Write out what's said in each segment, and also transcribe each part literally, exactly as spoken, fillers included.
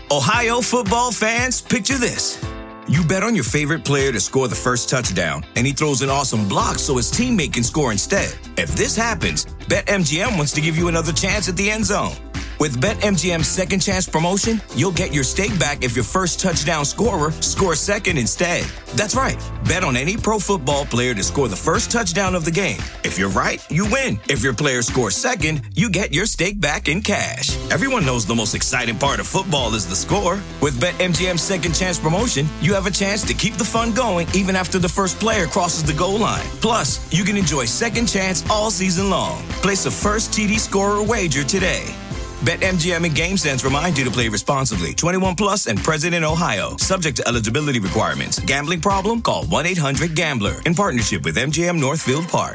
Ohio football fans, picture this. You bet on your favorite player to score the first touchdown, and he throws an awesome block so his teammate can score instead. If this happens, BetMGM wants to give you another chance at the end zone. With BetMGM's Second Chance promotion, you'll get your stake back if your first touchdown scorer scores second instead. That's right. Bet on any pro football player to score the first touchdown of the game. If you're right, you win. If your player scores second, you get your stake back in cash. Everyone knows the most exciting part of football is the score. With BetMGM's Second Chance promotion, you have a chance to keep the fun going even after the first player crosses the goal line. Plus, you can enjoy Second Chance all season long. Place a first T D scorer wager today. BetMGM and GameSense remind you to play responsibly. twenty-one plus and present in Ohio. Subject to eligibility requirements. Gambling problem? Call one eight hundred gambler. In partnership with M G M Northfield Park.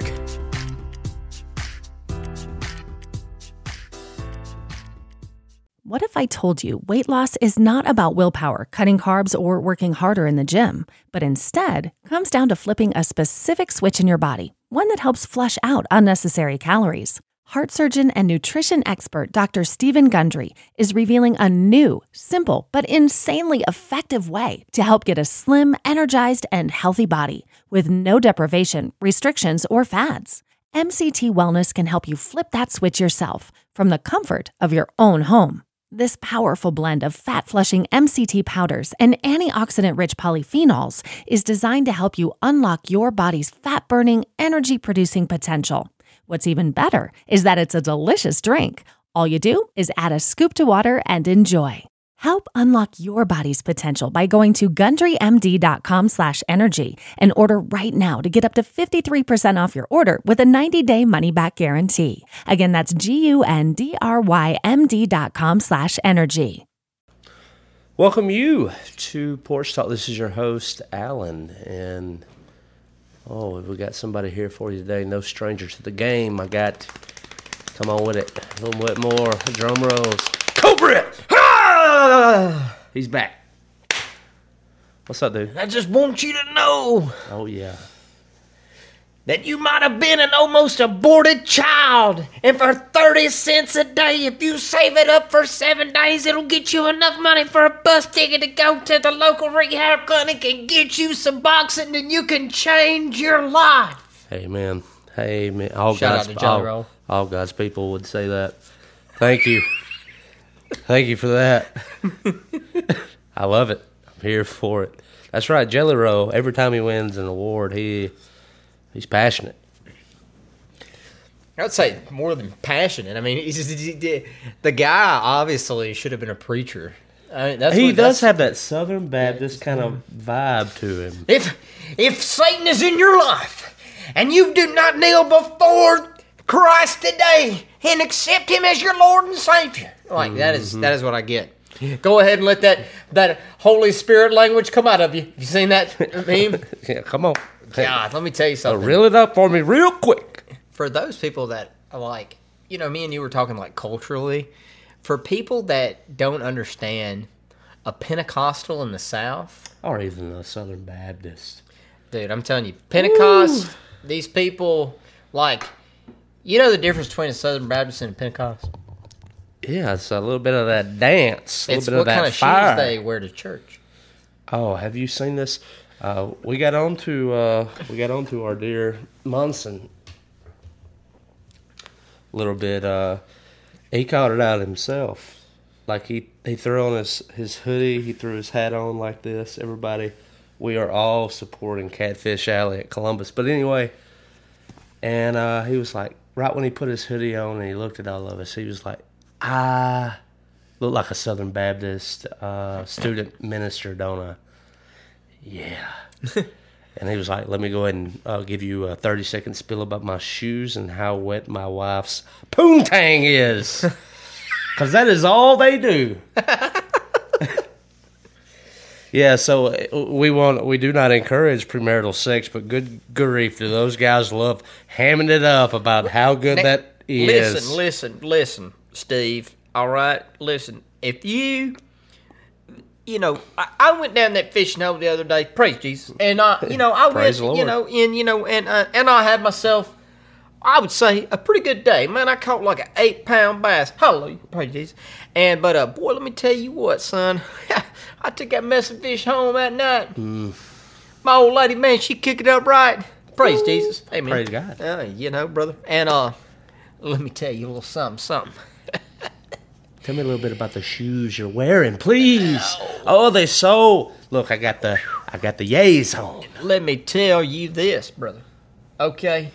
What if I told you weight loss is not about willpower, cutting carbs, or working harder in the gym, but instead comes down to flipping a specific switch in your body, one that helps flush out unnecessary calories? Heart surgeon and nutrition expert Doctor Stephen Gundry is revealing a new, simple, but insanely effective way to help get a slim, energized, and healthy body with no deprivation, restrictions, or fads. M C T Wellness can help you flip that switch yourself from the comfort of your own home. This powerful blend of fat-flushing M C T powders and antioxidant-rich polyphenols is designed to help you unlock your body's fat-burning, energy-producing potential. What's even better is that it's a delicious drink. All you do is add a scoop to water and enjoy. Help unlock your body's potential by going to GundryMD.com slash energy and order right now to get up to fifty-three percent off your order with a ninety-day money-back guarantee. Again, that's G-U-N-D-R-Y-M-D dot com slash energy. Welcome you to Porch Talk. This is your host, Alan, and oh, we got somebody here for you today. No stranger to the game. I got, come on with it, a little bit more drum rolls. Cobra! Ah! He's back. What's up, dude? I just want you to know Oh, yeah. that you might have been an almost aborted child. And for thirty cents a day, if you save it up for seven days, it'll get you enough money for a bus ticket to go to the local rehab clinic and get you some boxing, and you can change your life. Hey, man. Hey, man. All Shout God's, out to Jelly all, Roll. all God's people would say that. Thank you. Thank you for that. I love it. I'm here for it. That's right, Jelly Roll. Every time he wins an award, he he's passionate. I would say more than passionate. I mean, he's just, he, the guy obviously should have been a preacher. I mean, that's he what, does that's, have that Southern Baptist kind of vibe to him. If if Satan is in your life and you do not kneel before Christ today and accept Him as your Lord and Savior, like mm-hmm. that is that is what I get. Go ahead and let that that Holy Spirit language come out of you. Have you seen that meme? Yeah, come on. God, let me tell you something. Uh, reel it up for me real quick. For those people that are like, you know, me and you were talking like culturally. For people that don't understand a Pentecostal in the South, or even a Southern Baptist, dude, I'm telling you, Pentecost. Ooh. These people, like, you know the difference between a Southern Baptist and a Pentecost. Yeah, it's a little bit of that dance. A it's little bit what of that kind of fire. shoes they wear to church. Oh, have you seen this? Uh, we got on to uh, we got on to our dear Monson a little bit. Uh, he called it out himself. Like he, he threw on his, his hoodie, he threw his hat on like this. Everybody, we are all supporting Catfish Alley at Columbus. But anyway, and uh, he was like, right when he put his hoodie on and he looked at all of us, he was like, I look like a Southern Baptist uh, student minister, don't I? Yeah. And he was like, let me go ahead and uh, give you a thirty-second spiel about my shoes and how wet my wife's poontang is. Because that is all they do. Yeah, so we want we do not encourage premarital sex, but good grief, do those guys love hamming it up about how good now, that is. Listen, listen, listen, Steve, all right? Listen, if you... You know, I, I went down that fishing hole the other day. Praise Jesus, and I, you know, I went, Praise the Lord. you know, and you know, and uh, and I had myself I would say a pretty good day. Man, I caught like an eight pound bass. Hallelujah, praise Jesus. And but uh, boy, let me tell you what, son. I took that mess of fish home that night. Mm. My old lady, man, she kicked it up right. Praise Ooh. Jesus. Amen. Praise God. Uh, you know, brother. And uh, let me tell you a little something, something. Tell me a little bit about the shoes you're wearing, please. Oh, they so. Look, I got the, I got the yays on. Let me tell you this, brother. Okay.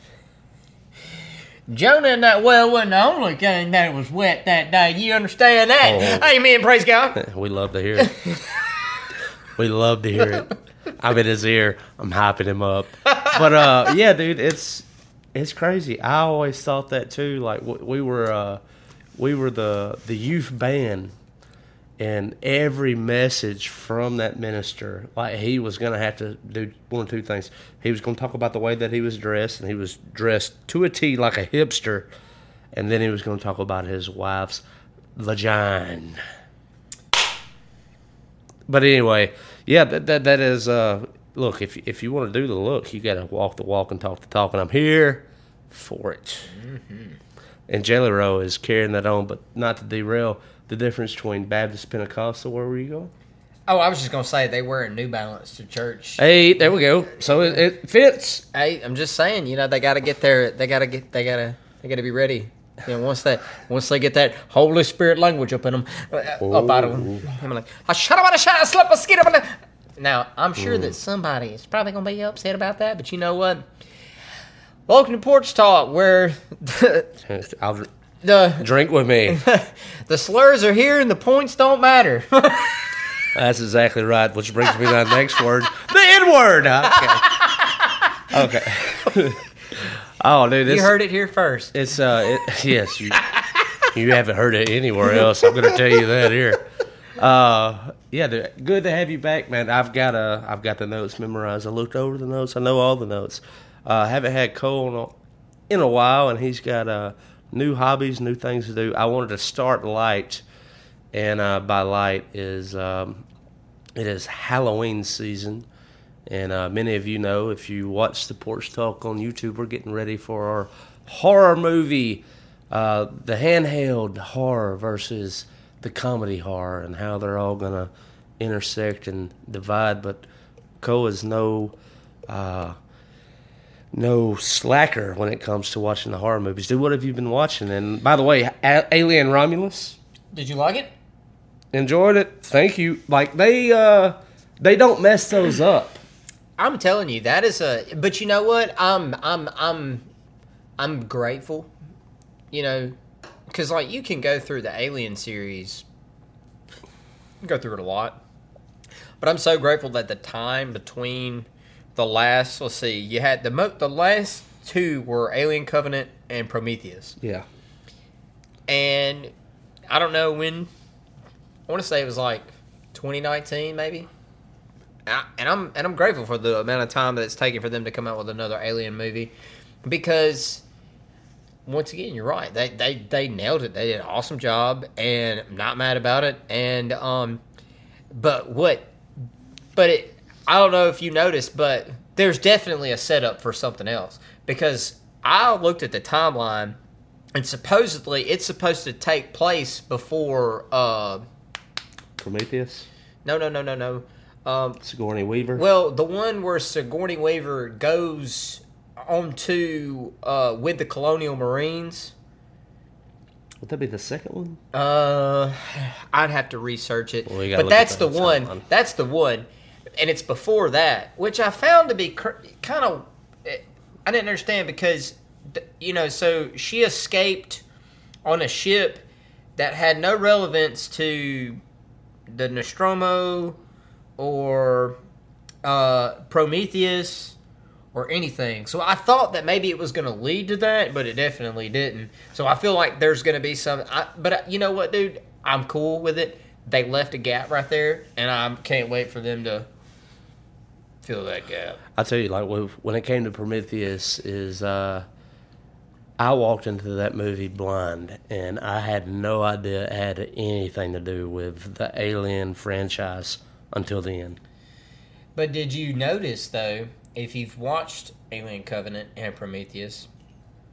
Jonah in that well wasn't the only thing that was wet that day. You understand that? Oh. Amen. Praise God. We love to hear it. We love to hear it. I'm in his ear. I'm hyping him up. But uh, yeah, dude, it's it's crazy. I always thought that too. Like we were. Uh, We were the, the youth band, and every message from that minister, like he was going to have to do one or two things. He was going to talk about the way that he was dressed, and he was dressed to a T like a hipster, and then he was going to talk about his wife's vagina. But anyway, yeah, that that, that is, uh, look, if, if you want to do the look, you got to walk the walk and talk the talk, and I'm here for it. Mm-hmm. And Jelly Roll is carrying that on, but not to derail the difference between Baptist Pentecostal. Where were you going? Oh, I was just going to say they wear New Balance to church. Hey, there we go. So it, it fits. Hey, I'm just saying, you know, they got to get there. They got to get. They got to. They got to be ready. You know, once that, once they get that Holy Spirit language up in them, oh. up out of them, I'm like, I shut up, I shut up, slip a skid up. Now, I'm sure mm. that somebody is probably going to be upset about that, but you know what? Welcome to Porch Talk, where the, I'll the drink with me. The slurs are here and the points don't matter. That's exactly right. Which brings me to the next word, the N word. Okay. Okay. Oh, dude, this, you heard it here first. It's uh, it, yes, you you haven't heard it anywhere else. I'm going to tell you that here. Uh, yeah, dude, good to have you back, man. I've got uh, I've got the notes memorized. I looked over the notes. I know all the notes. Uh, haven't had Cole in a while, and he's got uh, new hobbies, new things to do. I wanted to start light, and uh, by light is um, it is Halloween season, and uh, many of you know if you watch the Porch Talk on YouTube, we're getting ready for our horror movie, uh, the handheld horror versus the comedy horror, and how they're all gonna intersect and divide. But Cole is no. Uh, No slacker when it comes to watching the horror movies. Dude, what have you been watching? And by the way, A- Alien Romulus. Did you like it? Enjoyed it. Thank you. Like they, uh, they don't mess those up. I'm telling you, that is a. But you know what? I'm, I'm, I'm, I'm grateful. You know, because like you can go through the Alien series, you go through it a lot. But I'm so grateful that the time between. The last, let's see, you had the mo- the last two were Alien Covenant and Prometheus. Yeah. And I don't know when, I want to say it was like twenty nineteen maybe. And, I, and I'm and I'm grateful for the amount of time that it's taken for them to come out with another Alien movie, because once again, you're right. They they they nailed it. They did an awesome job, and I'm not mad about it. And um, but what, but it. I don't know if you noticed, but there's definitely a setup for something else. Because I looked at the timeline, and supposedly it's supposed to take place before... Uh, Prometheus? No, no, no, no, no. Um, Sigourney Weaver? Well, the one where Sigourney Weaver goes on to... Uh, with the Colonial Marines... Would that be the second one? Uh, I'd have to research it. Well, but that's the one. Timeline. That's the one. And it's before that, which I found to be kind of, I didn't understand because, you know, so she escaped on a ship that had no relevance to the Nostromo or uh, Prometheus or anything. So I thought that maybe it was going to lead to that, but it definitely didn't. So I feel like there's going to be some, I, but you know what, dude? I'm cool with it. They left a gap right there, and I can't wait for them to fill that gap. I tell you, like when it came to Prometheus, is uh, I walked into that movie blind, and I had no idea it had anything to do with the Alien franchise until the end. But did you notice, though, if you've watched Alien Covenant and Prometheus,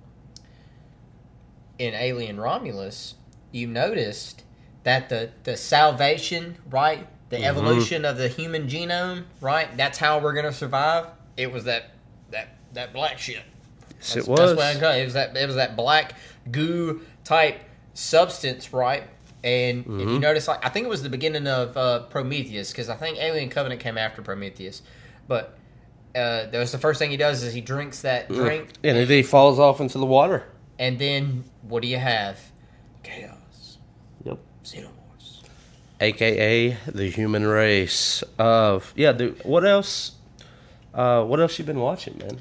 in Alien Romulus, you noticed that the, the salvation, right, the mm-hmm. evolution of the human genome, right, that's how we're going to survive. It was that that that black shit. Yes, that's, it was. That's what I got. It was that it was that black goo type substance, right? And mm-hmm. if you notice, like I think it was the beginning of uh, Prometheus, because I think Alien Covenant came after Prometheus, but uh, that was the first thing he does is he drinks that drink, mm. and then he falls off into the water. And then what do you have? Chaos. Yep. Xenomorphs. A K A the human race. Uh, yeah, dude. What else? Uh, what else you been watching, man?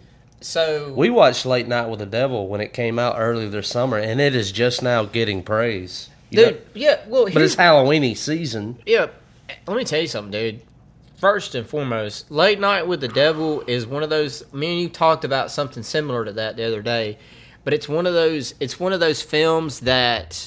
So we watched Late Night with the Devil when it came out earlier this summer, and it is just now getting praise. You dude, know? yeah, well, but it's Halloween-y season. Yeah, let me tell you something, dude. First and foremost, Late Night with the Devil is one of those. Me and you talked about something similar to that the other day, but it's one of those. It's one of those films that,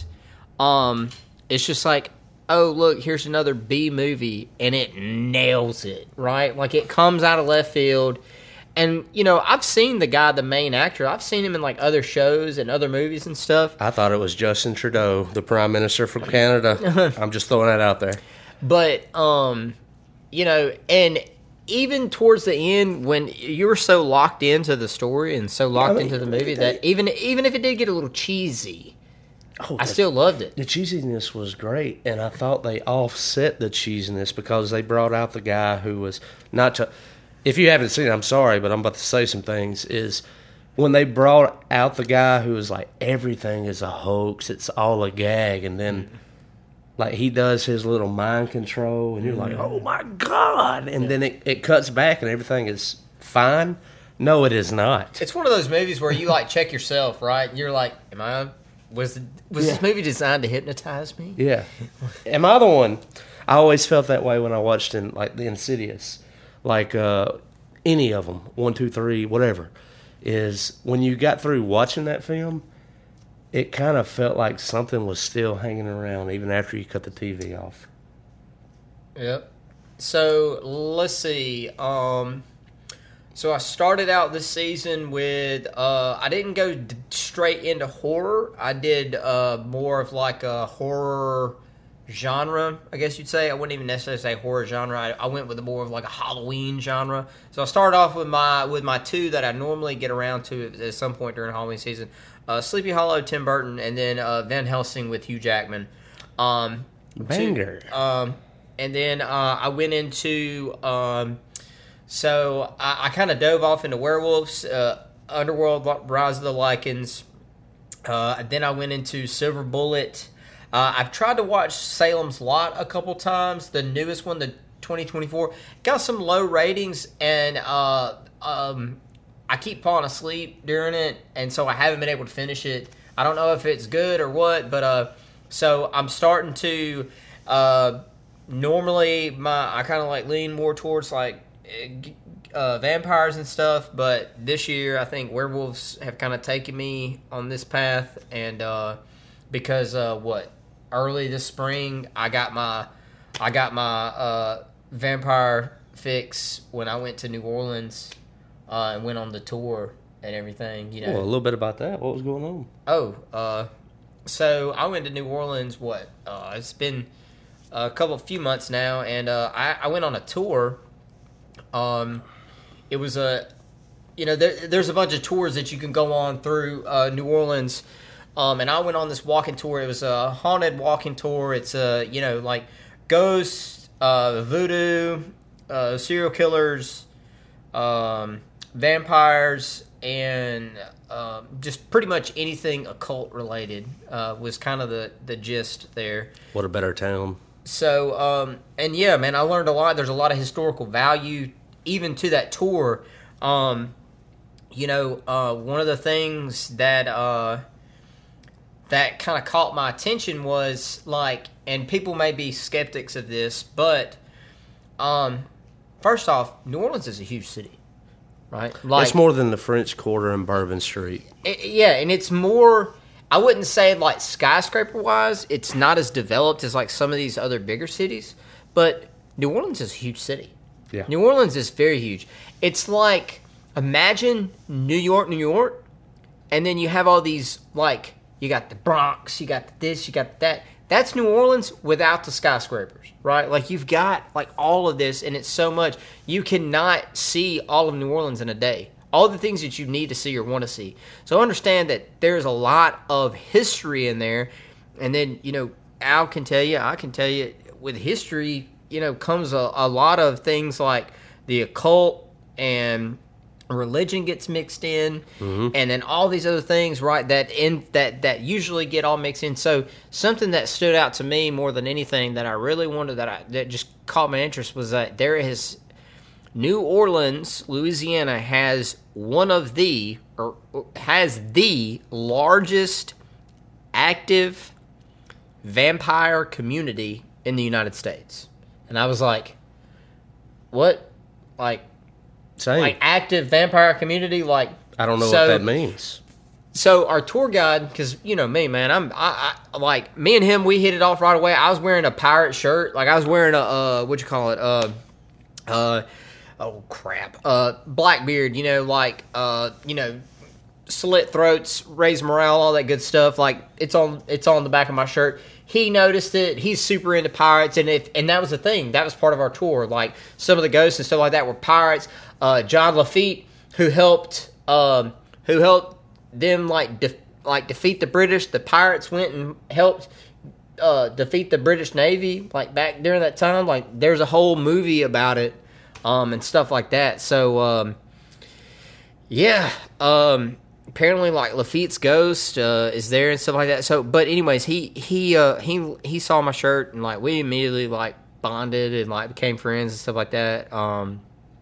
um, it's just like, oh look, here's another B movie, and it nails it, right? Like it comes out of left field. And, you know, I've seen the guy, the main actor. I've seen him in, like, other shows and other movies and stuff. I thought it was Justin Trudeau, the Prime Minister from Canada. I'm just throwing that out there. But, um, you know, and even towards the end, when you were so locked into the story and so locked I mean, into the movie, that even even if it did get a little cheesy, oh, I still loved it. The cheesiness was great, and I thought they offset the cheesiness because they brought out the guy who was not to... If you haven't seen it, I'm sorry, but I'm about to say some things, is when they brought out the guy who was like, everything is a hoax, it's all a gag, and then, like, he does his little mind control, and you're like, oh, my God, and then it, it cuts back, and everything is fine. No, it is not. It's one of those movies where you, like, check yourself, right? And you're like, am I, was, was yeah. this movie designed to hypnotize me? Yeah. Am I the one? I always felt that way when I watched, in like, The Insidious. Like uh, any of them, one, two, three, whatever, is when you got through watching that film, it kind of felt like something was still hanging around even after you cut the T V off. Yep. So let's see. Um, so I started out this season with, uh, I didn't go d- straight into horror. I did uh, more of like a horror genre, I guess you'd say. I wouldn't even necessarily say horror genre. I, I went with a more of like a Halloween genre. So I started off with my with my two that I normally get around to at, at some point during Halloween season: uh, Sleepy Hollow, Tim Burton, and then uh, Van Helsing with Hugh Jackman. Um, Banger. To, um, and then uh, I went into um, so I, I kind of dove off into werewolves, uh, Underworld, Rise of the Lycans. Uh, then I went into Silver Bullet. Uh, I've tried to watch Salem's Lot a couple times, the newest one, the twenty twenty-four. Got some low ratings, and uh, um, I keep falling asleep during it, and so I haven't been able to finish it. I don't know if it's good or what, but uh, so I'm starting to. Uh, normally, my I kind of like lean more towards like uh, vampires and stuff, but this year I think werewolves have kind of taken me on this path, and uh, because uh, what. Early this spring, I got my, I got my uh, vampire fix when I went to New Orleans uh, and went on the tour and everything. You know, well, a little bit about that. What was going on? Oh, uh, so I went to New Orleans. What? Uh, it's been a couple, few months now, and uh, I, I went on a tour. Um, it was a, you know, there, there's a bunch of tours that you can go on through uh, New Orleans. Um, and I went on this walking tour. It was a haunted walking tour. It's, uh, you know, like ghosts, uh, voodoo, uh, serial killers, um, vampires, and uh, just pretty much anything occult related uh, was kind of the, the gist there. What a better town. So, um, and yeah, man, I learned a lot. There's a lot of historical value even to that tour. Um, you know, uh, one of the things that... Uh, that kind of caught my attention was like, and people may be skeptics of this, but um, first off, New Orleans is a huge city, right? Like, it's more than the French Quarter and Bourbon Street. It, yeah, and it's more, I wouldn't say like skyscraper-wise, it's not as developed as like some of these other bigger cities, but New Orleans is a huge city. Yeah. New Orleans is very huge. It's like, imagine New York, New York, and then you have all these like, you got the Bronx, you got this, you got that. That's New Orleans without the skyscrapers, right? Like, you've got, like, all of this, and it's so much. You cannot see all of New Orleans in a day. All the things that you need to see or want to see. So understand that there's a lot of history in there. And then, you know, Al can tell you, I can tell you, with history, you know, comes a, a lot of things like the occult and religion gets mixed in, mm-hmm. and then all these other things, right, that in that that usually get all mixed in. So something that stood out to me more than anything that I really wanted, that I that just caught my interest, was that there is New Orleans, Louisiana has one of the or has the largest active vampire community in the United States. And I was like, what? Like Same. Like active vampire community, like I don't know so, what that means. So our tour guide, because you know me, man, I'm I, I like me and him, we hit it off right away. I was wearing a pirate shirt, like I was wearing a uh, what you call it, uh, uh, oh crap, uh, Blackbeard, you know, like uh, you know, slit throats, raise morale, all that good stuff. Like it's on it's on the back of my shirt. He noticed it. He's super into pirates, and if and that was the thing. That was part of our tour. Like some of the ghosts and stuff like that were pirates. Uh, John Lafitte, who helped, um, who helped them like de- like defeat the British. The pirates went and helped uh, defeat the British Navy. Like back during that time, like there's a whole movie about it, um, and stuff like that. So um, yeah. Um, Apparently, like Lafitte's ghost uh, is there and stuff like that. So, but anyways, he he uh, he he saw my shirt and like we immediately like bonded and like became friends and stuff like that. Um,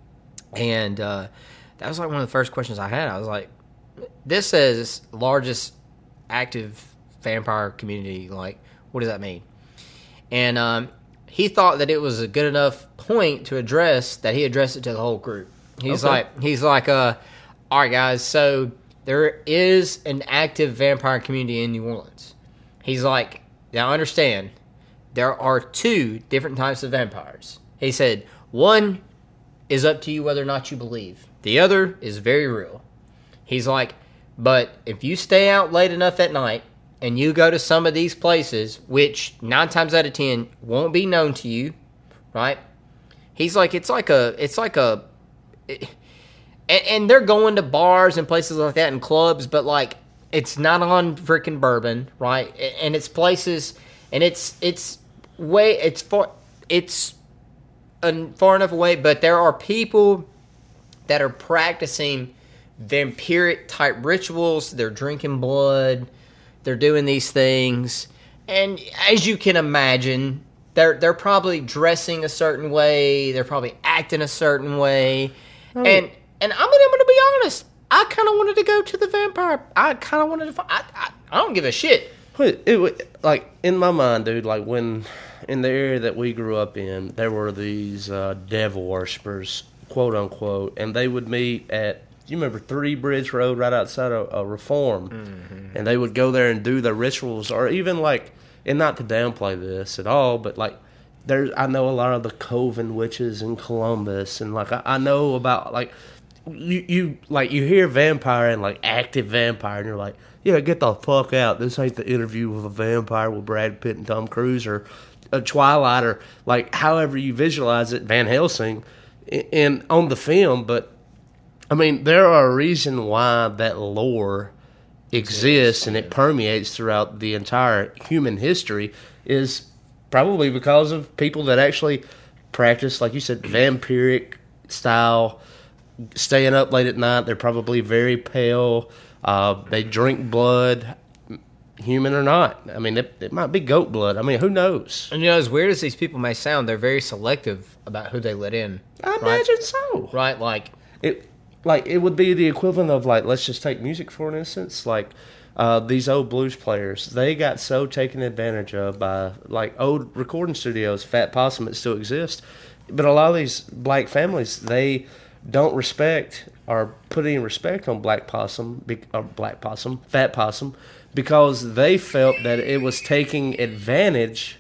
and uh, that was like one of the first questions I had. I was like, "This says largest active vampire community. Like, what does that mean?" And um, he thought that it was a good enough point to address that he addressed it to the whole group. He's Okay. like, he's like, uh, "All right, guys, so." There is an active vampire community in New Orleans. He's like, now understand, there are two different types of vampires. He said, one is up to you whether or not you believe. The other is very real. He's like, but if you stay out late enough at night and you go to some of these places, which nine times out of ten won't be known to you, right? He's like, it's like a, it's like a... It, And, and they're going to bars and places like that and clubs, but like it's not on freaking Bourbon, right? And it's places, and it's it's way it's far it's far enough away. But there are people that are practicing vampiric type rituals. They're drinking blood. They're doing these things, and as you can imagine, they're they're probably dressing a certain way. They're probably acting a certain way, oh. and. And I'm gonna, I'm gonna be honest. I kind of wanted to go to the vampire. I kind of wanted to. I, I I don't give a shit. It, it, like in my mind, dude. Like when in the area that we grew up in, there were these uh, devil worshippers, quote unquote, and they would meet at. You remember Three Bridge Road, right outside of uh, Reform, mm-hmm. and they would go there and do their rituals, or even like, and not to downplay this at all, but like. There's, I know a lot of the Coven witches in Columbus, and like I, I know about like. You, you like you hear vampire and like active vampire and you're like, yeah, get the fuck out. This ain't the Interview with a Vampire with Brad Pitt and Tom Cruise or a Twilight or like however you visualize it, Van Helsing, and on the film. But I mean, there are a reason why that lore exists and it permeates throughout the entire human history is probably because of people that actually practice, like you said, vampiric style. Staying up late at night, they're probably very pale. Uh, they drink blood, human or not. I mean, it, it might be goat blood. I mean, who knows? And you know, as weird as these people may sound, they're very selective about who they let in. I right? imagine so. Right, like it. Like it would be the equivalent of like, let's just take music for an instance. Like uh, these old blues players, they got so taken advantage of by like old recording studios. Fat Possum, it still exists, but a lot of these black families, they. Don't respect or put any respect on Black Possum or Black Possum, Fat Possum, because they felt that it was taking advantage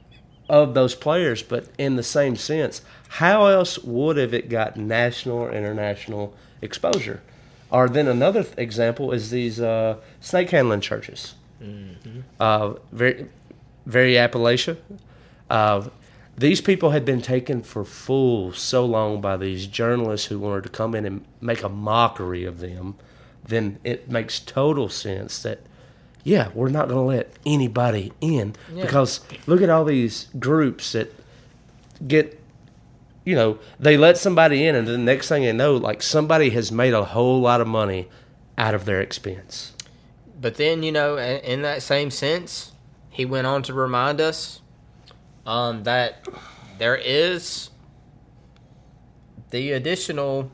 of those players. But in the same sense, how else would have it got national or international exposure? Or then another example is these uh, snake handling churches. mm-hmm. uh, very, very Appalachia. Uh, these people had been taken for fools so long by these journalists who wanted to come in and make a mockery of them. Then it makes total sense that, yeah, we're not going to let anybody in. Yeah. Because look at all these groups that get, you know, they let somebody in, and the next thing they know, like, somebody has made a whole lot of money out of their expense. But then, you know, in that same sense, he went on to remind us um, that there is the additional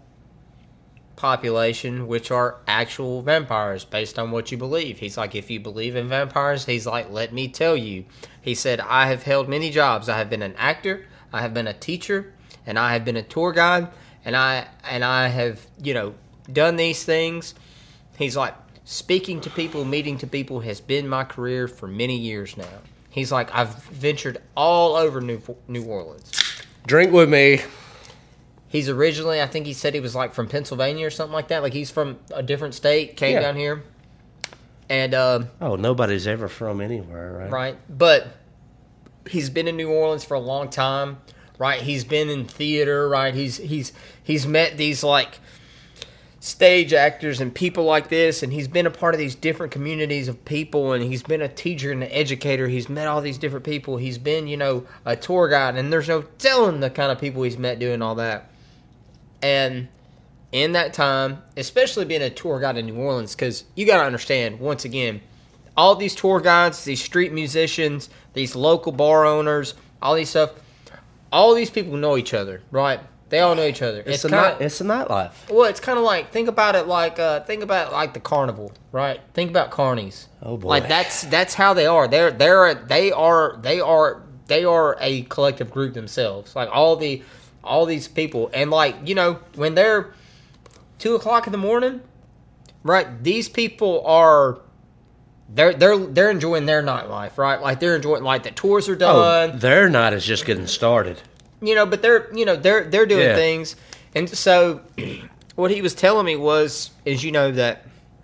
population, which are actual vampires based on what you believe. He's like, if you believe in vampires, he's like, let me tell you. He said, I have held many jobs. I have been an actor, I have been a teacher, and I have been a tour guide, and I and I have, you know, done these things. He's like, speaking to people, meeting to people has been my career for many years now. He's like, I've ventured all over New New Orleans. Drink with me. He's originally, I think he said he was like from Pennsylvania or something like that. Like he's from a different state, came yeah. down here. And um, oh, nobody's ever from anywhere, right? Right. But he's been in New Orleans for a long time, right? He's been in theater, right? He's he's he's met these like stage actors and people like this, and he's been a part of these different communities of people, and he's been a teacher and an educator. He's met all these different people. He's been, you know, a tour guide, and there's no telling the kind of people he's met doing all that. And in that time, especially being a tour guide in New Orleans, because you got to understand, once again, all these tour guides, these street musicians, these local bar owners, all these stuff, all these people know each other, right? They all know each other. It's, it's a night, it's a nightlife. Well, it's kind of like, think about it like uh, think about it like the carnival, right? Think about carnies. Oh boy, like that's that's how they are. They're they're they are they are they are a collective group themselves. Like all the all these people, and like you know when they're two o'clock in the morning, right? These people are. They're they're they're enjoying their nightlife, right? Like they're enjoying like the tours are done. Oh, their night is just getting started. You know, but they're you know they're they're doing yeah. things, and so what he was telling me was is you know that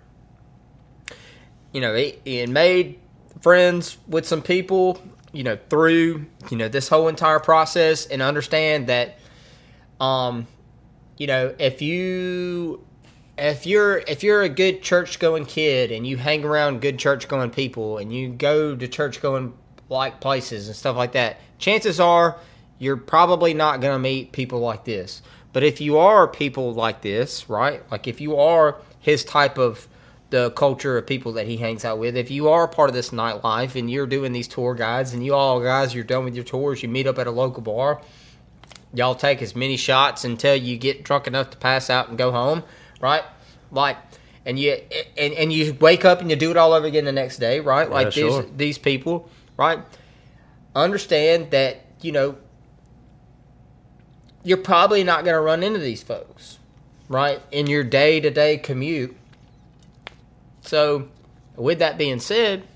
you know he, he had made friends with some people you know through you know this whole entire process, and understand that um you know if you if you're if you're a good church going kid and you hang around good church going people and you go to church going like places and stuff like that, chances are you're probably not going to meet people like this. But if you are people like this, right? Like if you are his type of the culture of people that he hangs out with, if you are part of this nightlife and you're doing these tour guides and you all guys, you're done with your tours, you meet up at a local bar, y'all take as many shots until you get drunk enough to pass out and go home, right? Like, and you and, and you wake up and you do it all over again the next day, right? Like yeah, these sure. these people, right? Understand that, you know, you're probably not going to run into these folks, right, in your day-to-day commute. So, with that being said,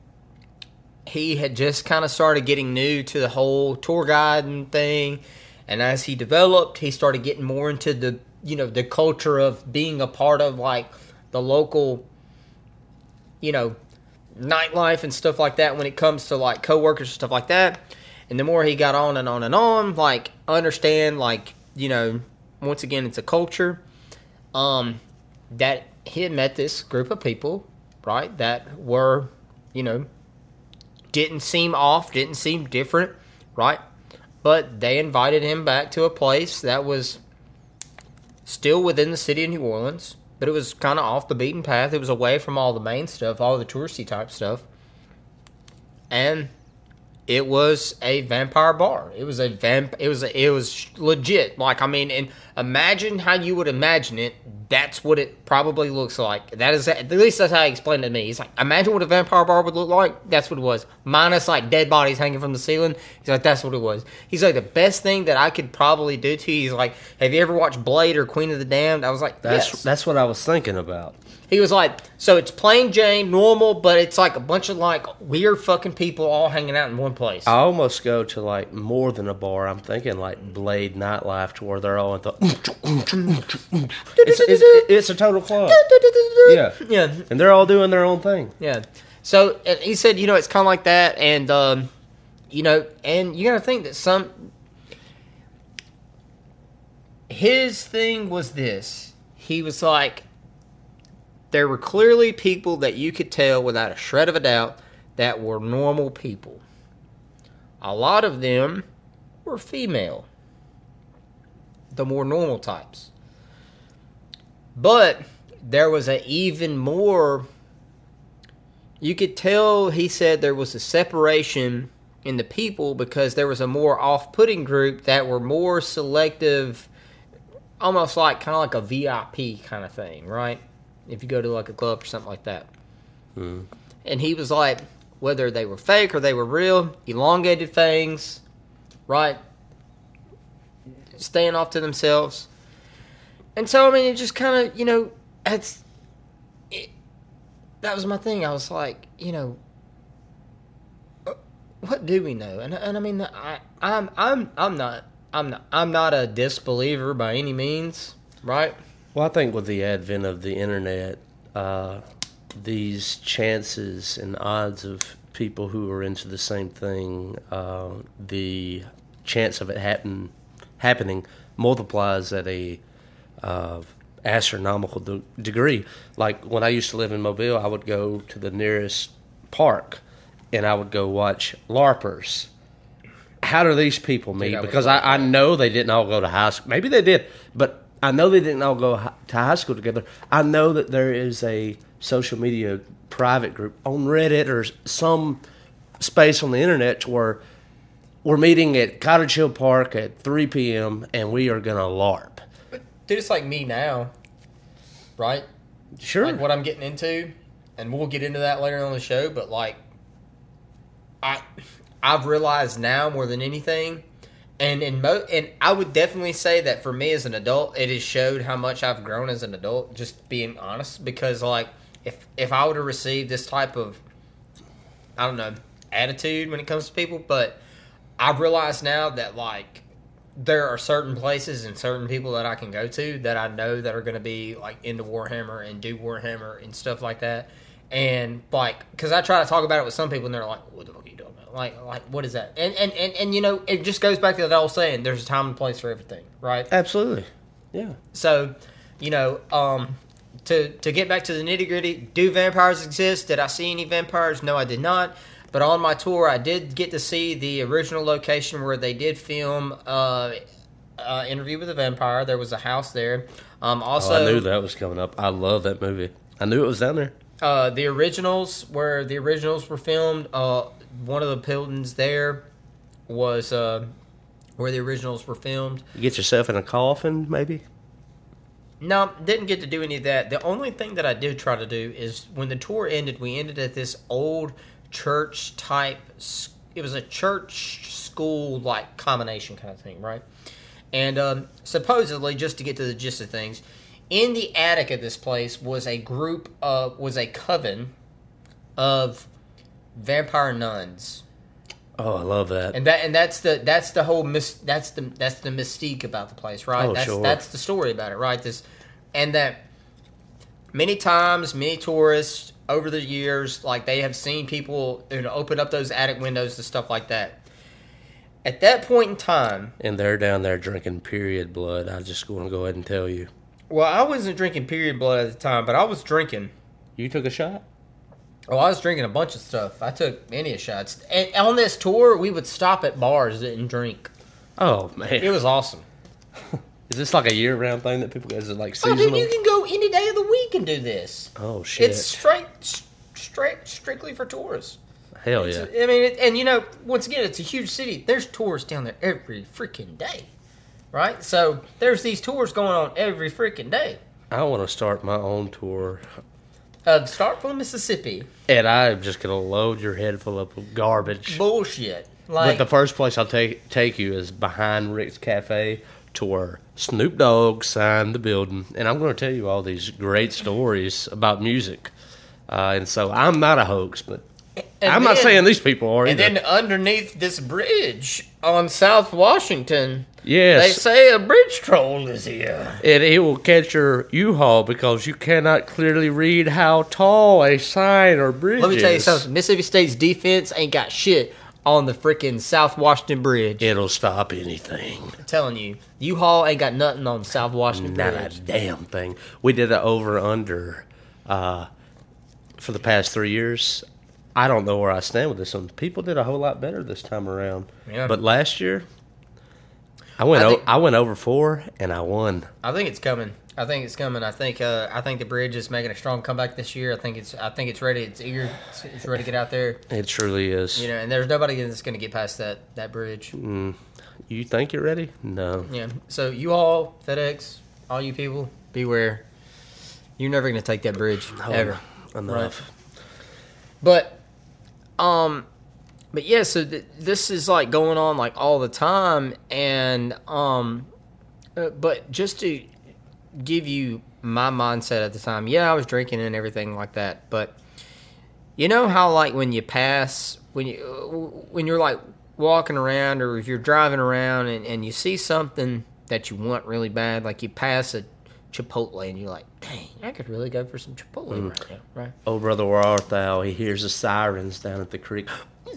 he had just kind of started getting new to the whole tour guiding thing, and as he developed, he started getting more into the, you know, the culture of being a part of, like, the local, you know, nightlife and stuff like that when it comes to, like, coworkers and stuff like that. And the more he got on and on and on, like, understand, like, you know, once again, it's a culture, um, that he had met this group of people, right, that were, you know, didn't seem off, didn't seem different, right, but they invited him back to a place that was still within the city of New Orleans, but it was kind of off the beaten path. It was away from all the main stuff, all the touristy type stuff, and it was a vampire bar. It was a vamp. It was a, it was legit. Like, I mean, and imagine how you would imagine it. That's what it probably looks like. That is at least that's how he explained it to me. He's like, imagine what a vampire bar would look like. That's what it was. Minus like dead bodies hanging from the ceiling. He's like, that's what it was. He's like, the best thing that I could probably do to you. He's like, have you ever watched Blade or Queen of the Damned? I was like, that's yes. That's what I was thinking about. He was like, so it's plain Jane, normal, but it's like a bunch of like weird fucking people all hanging out in one place. I almost go to like more than a bar. I'm thinking like Blade nightlife to where they're all in the. it's, it's, it's a total club. Yeah, yeah, and they're all doing their own thing. Yeah. So and he said, you know, it's kind of like that, and um, you know, and you got to think that some. His thing was this. He was like, there were clearly people that you could tell without a shred of a doubt that were normal people. A lot of them were female. The more normal types. But there was a even more, you could tell, he said there was a separation in the people because there was a more off-putting group that were more selective, almost like kind of like a V I P kind of thing, right? If you go to like a club or something like that. Hmm. And he was like, whether they were fake or they were real, elongated fangs, right? Staying off to themselves. And so, I mean, it just kind of, you know, that's, it, that was my thing. I was like, you know, what do we know? And, and I mean, I, I'm, I'm, I'm not, I'm not, I'm not a disbeliever by any means, right? Well, I think with the advent of the internet, uh, these chances and odds of people who are into the same thing, uh, the chance of it happen, happening multiplies at a uh, astronomical de- degree. Like when I used to live in Mobile, I would go to the nearest park and I would go watch LARPers. How do these people meet? Dude, I because I, I know they didn't all go to high school. Maybe they did, but I know they didn't all go to high school together. I know that there is a social media private group on Reddit or some space on the internet where we're meeting at Cottage Hill Park at three p.m. and we are going to LARP. Dude, it's like me now, right? Sure. Like what I'm getting into, and we'll get into that later on the show, but like, I, I've realized now more than anything, and in mo- and I would definitely say that for me as an adult, it has showed how much I've grown as an adult, just being honest, because like, if if I would have received this type of, I don't know, attitude when it comes to people, but I've realized now that like, there are certain places and certain people that I can go to that I know that are going to be like into Warhammer and do Warhammer and stuff like that. And like, because I try to talk about it with some people and they're like, what the fuck are you talking about? Like, like what is that? And, and, and, and you know, it just goes back to that old saying, there's a time and place for everything, right? Absolutely. Yeah. So, you know, um, to, to get back to the nitty gritty, do vampires exist? Did I see any vampires? No, I did not. But on my tour, I did get to see the original location where they did film uh, uh, Interview with a Vampire. There was a house there. Um, also, oh, I knew that was coming up. I love that movie. I knew it was down there. Uh, the originals, where the originals were filmed, uh, one of the buildings there was uh, where the originals were filmed. You get yourself in a coffin, maybe? No, didn't get to do any of that. The only thing that I did try to do is when the tour ended, we ended at this old church type, it was a church school like combination kind of thing, right? And um, supposedly, just to get to the gist of things, in the attic of this place was a group of, was a coven of vampire nuns. Oh, I love that. And that and that's the that's the whole mis, that's the that's the mystique about the place, right? Oh, that's sure. that's the story about it, right? This and that many times, many tourists over the years, like they have seen people, you know, open up those attic windows and stuff like that. At that point in time, and they're down there drinking period blood. I just want to go ahead and tell you. Well, I wasn't drinking period blood at the time, but I was drinking. You took a shot? Oh, I was drinking a bunch of stuff. I took many of shots. And on this tour, we would stop at bars and drink. Oh, man. It was awesome. Is this like a year-round thing that people guys are like seasonal? Oh, dude, you can go any day of the week and do this. Oh, shit. It's straight, straight, strictly for tourists. Hell It's, yeah. I mean, it, and you know, once again, it's a huge city. There's tours down there every freaking day, right? So there's these tours going on every freaking day. I want to start my own tour. Of Starkville, Mississippi. And I'm just going to load your head full up of garbage. Bullshit. Like, but the first place I'll take take you is behind Rick's Cafe to where Snoop Dogg signed the building. And I'm going to tell you all these great stories about music. Uh, and so I'm not a hoax, but and I'm then, not saying these people are And either. then underneath this bridge on South Washington. Yes. They say a bridge troll is here. And it will catch your U-Haul because you cannot clearly read how tall a sign or bridge is. Let me tell you something. Mississippi State's defense ain't got shit on the freaking South Washington Bridge. It'll stop anything. I'm telling you. U-Haul ain't got nothing on the South Washington Not Bridge. a damn thing. We did an over-under uh, for the past three years. I don't know where I stand with this one. People did a whole lot better this time around. Yeah. But last year, I went I o- think- I went over four, and I won. I think it's coming. I think it's coming. I think uh, I think the bridge is making a strong comeback this year. I think it's I think it's ready. It's eager. It's, it's ready to get out there. It truly is. You know, and there's nobody that's going to get past that that bridge. You think you're ready? No. Yeah. So you all, FedEx, all you people, beware. You're never going to take that bridge ever. Enough. But, um, but yeah. So th- this is like going on like all the time, and um, uh, but just to give you my mindset at the time, yeah, I was drinking and everything like that. But you know how like when you pass, when you when you're like walking around, or if you're driving around and, and you see something that you want really bad, like you pass a Chipotle and you're like, dang, I could really go for some Chipotle Mm. right now, right? Oh, brother, where art thou? He hears the sirens down at the creek.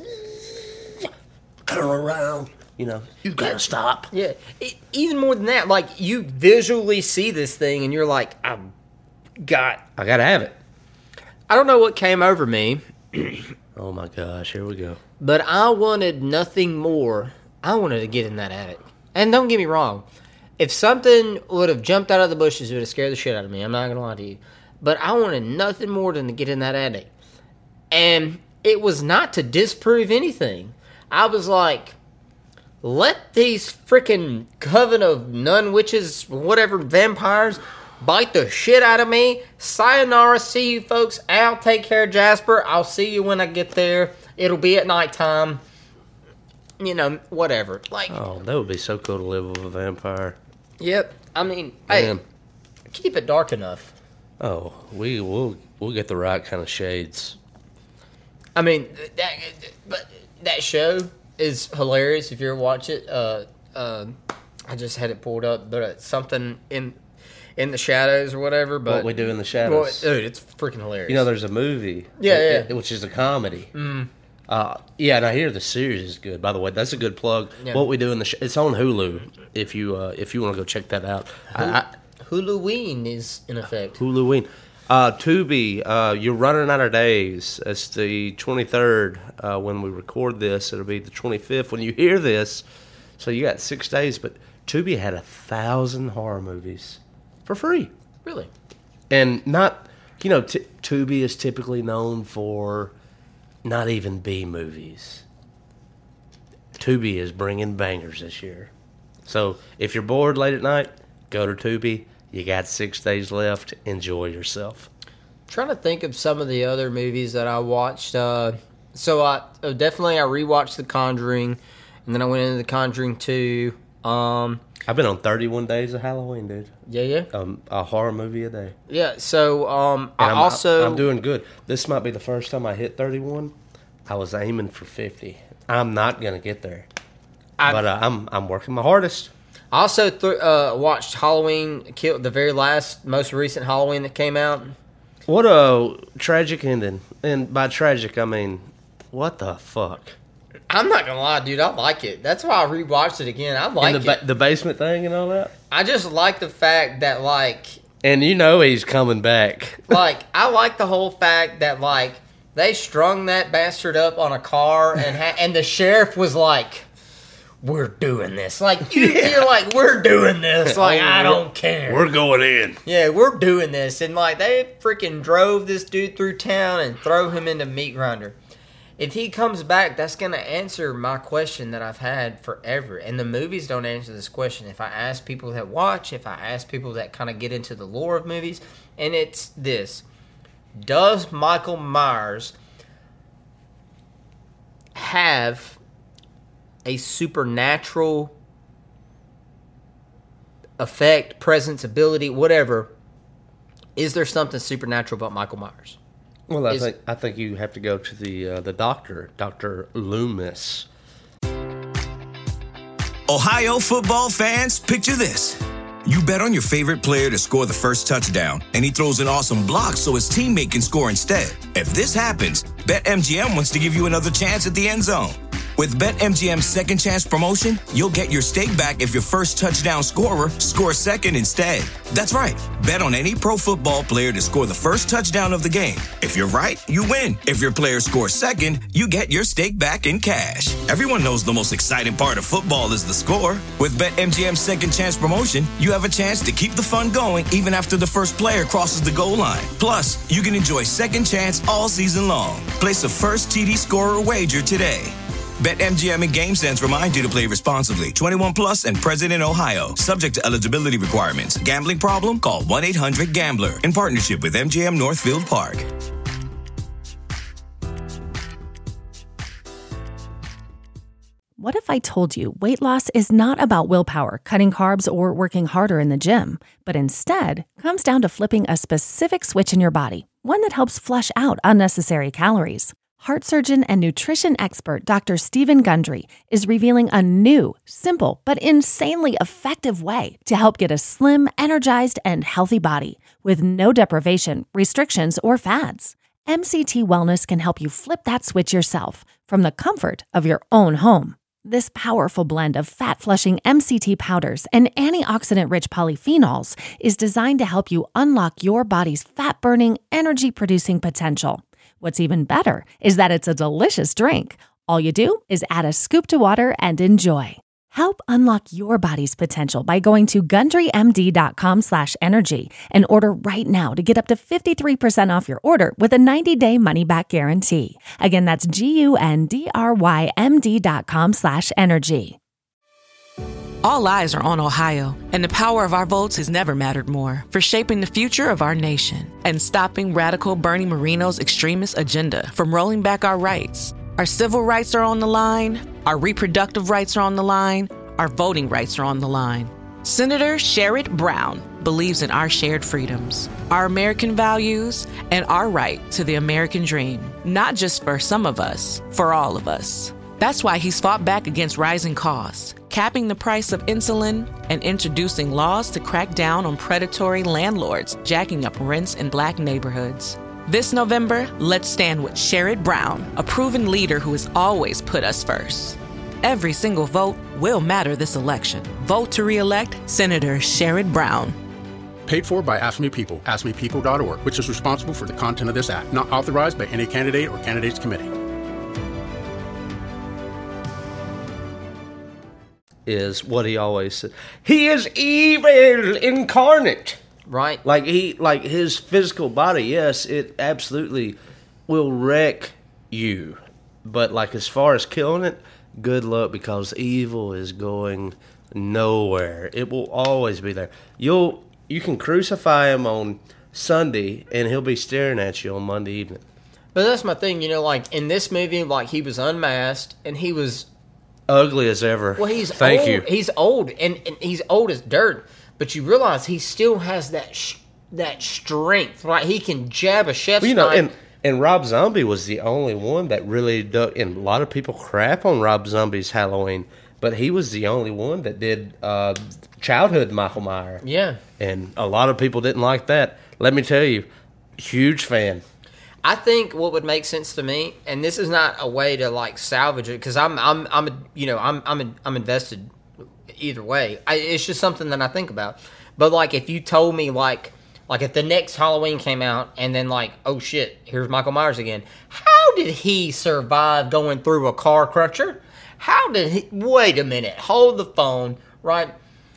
Turn around. You know, you gotta stop. Yeah, it, even more than that, like you visually see this thing and you're like, I've got. I gotta have it. I don't know what came over me, Oh my gosh, here we go. but I wanted nothing more. I wanted to get in that attic. And don't get me wrong, if something would have jumped out of the bushes, it would have scared the shit out of me. I'm not gonna lie to you, but I wanted nothing more than to get in that attic. And it was not to disprove anything. I was like, let these freaking coven of nun witches, whatever, vampires, bite the shit out of me. Sayonara, see you folks. Al, take care, Jasper. I'll see you when I get there. It'll be at nighttime. You know, whatever. Like, Oh, that would be so cool to live with a vampire. yep. I mean, Man. hey, keep it dark enough. Oh, we will we'll get the right kind of shades. I mean, that but that show is hilarious if you ever watch it. Uh, uh, I just had it pulled up, but it's something in in the shadows or whatever. But What we do in the Well, shadows. dude, it's freaking hilarious. You know, there's a movie. Yeah, uh, yeah. Which is a comedy. Mm. Uh, yeah, and I hear the series is good. By the way, that's a good plug. Yeah. What we do in the sh- it's on Hulu. If you uh, if you want to go check that out, I, I, Huluween is in effect. Huluween. Uh, Tubi, uh, you're running out of days. It's the twenty-third uh, when we record this. It'll be the twenty-fifth when you hear this. So you got six days. But Tubi had a thousand horror movies for free. Really? And not, you know, t- Tubi is typically known for not even B movies. Tubi is bringing bangers this year. So if you're bored late at night, go to Tubi. You got six days left. Enjoy yourself. Trying to think of some of the other movies that I watched. Uh, so I uh, definitely I rewatched The Conjuring, and then I went into The Conjuring two. Um, I've been on thirty-one days of Halloween, dude. yeah, yeah, Um, a horror movie a day. yeah. So um, I And I'm, also I'm doing good. This might be the first time I hit thirty-one. I was aiming for fifty. I'm not gonna get there, I- but uh, I'm I'm working my hardest. I also th- uh, watched Halloween, Kill the very last, most recent Halloween that came out. What a tragic ending. And by tragic, I mean, what the fuck? I'm not gonna lie, dude. I like it. That's why I rewatched it again. I like And the, it. ba- the basement thing and all that? I just like the fact that, like, And you know he's coming back. like I like the whole fact that, like, they strung that bastard up on a car, and ha- and the sheriff was like, "We're doing this." Like you, you're like, "We're doing this." Like I don't care. We're going in. Yeah, we're doing this. And, like, they freaking drove this dude through town and throw him into meat grinder. If he comes back, that's going to answer my question that I've had forever. And the movies don't answer this question. If I ask people that watch, if I ask people that kind of get into the lore of movies, and it's this. Does Michael Myers have a supernatural effect, presence, ability, whatever? Is there something supernatural about Michael Myers? Well, I Is- think I think you have to go to the uh, the doctor, Doctor Loomis. Ohio football fans, picture this. You bet on your favorite player to score the first touchdown, and he throws an awesome block so his teammate can score instead. If this happens, BetMGM wants to give you another chance at the end zone. With BetMGM's second chance promotion, you'll get your stake back if your first touchdown scorer scores second instead. That's right. Bet on any pro football player to score the first touchdown of the game. If you're right, you win. If your player scores second, you get your stake back in cash. Everyone knows the most exciting part of football is the score. With BetMGM's second chance promotion, you have a chance to keep the fun going even after the first player crosses the goal line. Plus, you can enjoy second chance all season long. Place a first T D scorer wager today. BetMGM and GameSense remind you to play responsibly. twenty-one plus and present in Ohio. Subject to eligibility requirements. Gambling problem? Call one eight hundred gambler. In partnership with M G M Northfield Park. What if I told you weight loss is not about willpower, cutting carbs, or working harder in the gym, but instead comes down to flipping a specific switch in your body, one that helps flush out unnecessary calories? Heart surgeon and nutrition expert Doctor Stephen Gundry is revealing a new, simple, but insanely effective way to help get a slim, energized, and healthy body with no deprivation, restrictions, or fads. M C T Wellness can help you flip that switch yourself from the comfort of your own home. This powerful blend of fat-flushing M C T powders and antioxidant-rich polyphenols is designed to help you unlock your body's fat-burning, energy-producing potential. What's even better is that it's a delicious drink. All you do is add a scoop to water and enjoy. Help unlock your body's potential by going to GundryMD.com slash energy and order right now to get up to fifty-three percent off your order with a ninety-day money-back guarantee. Again, that's G-U-N-D-R-Y-M-D dot com slash energy. All eyes are on Ohio, and the power of our votes has never mattered more for shaping the future of our nation and stopping radical Bernie Moreno's extremist agenda from rolling back our rights. Our civil rights are on the line, our reproductive rights are on the line, our voting rights are on the line. Senator Sherrod Brown believes in our shared freedoms, our American values, and our right to the American dream, not just for some of us, for all of us. That's why he's fought back against rising costs, capping the price of insulin, and introducing laws to crack down on predatory landlords jacking up rents in black neighborhoods. This November, let's stand with Sherrod Brown, a proven leader who has always put us first. Every single vote will matter this election. Vote to re-elect Senator Sherrod Brown. Paid for by Ask Me People, ask me people dot org, which is responsible for the content of this act. Not authorized by any candidate or candidates committee. Is what he always said. He is evil incarnate. Right. Like he like his physical body, yes, it absolutely will wreck you. But like as far as killing it, good luck, because evil is going nowhere. It will always be there. You'll you can crucify him on Sunday and he'll be staring at you on Monday evening. But that's my thing, you know, like in this movie, like he was unmasked and he was ugly as ever. Well, he's Thank old. you. He's old, and, and he's old as dirt. But you realize he still has that sh- that strength, right? He can jab a chef's well, you know, knife. and and Rob Zombie was the only one that really ducked. And a lot of people crap on Rob Zombie's Halloween, but he was the only one that did uh, childhood Michael Myers. Yeah, and a lot of people didn't like that. Let me tell you, huge fan. I think what would make sense to me, and this is not a way to like salvage it, because I'm I'm I'm a, you know I'm I'm I'm invested either way. I, it's just something that I think about. But like if you told me like like if the next Halloween came out and then like oh shit, here's Michael Myers again. How did he survive going through a car crusher? How did he? Wait a minute, hold the phone, right?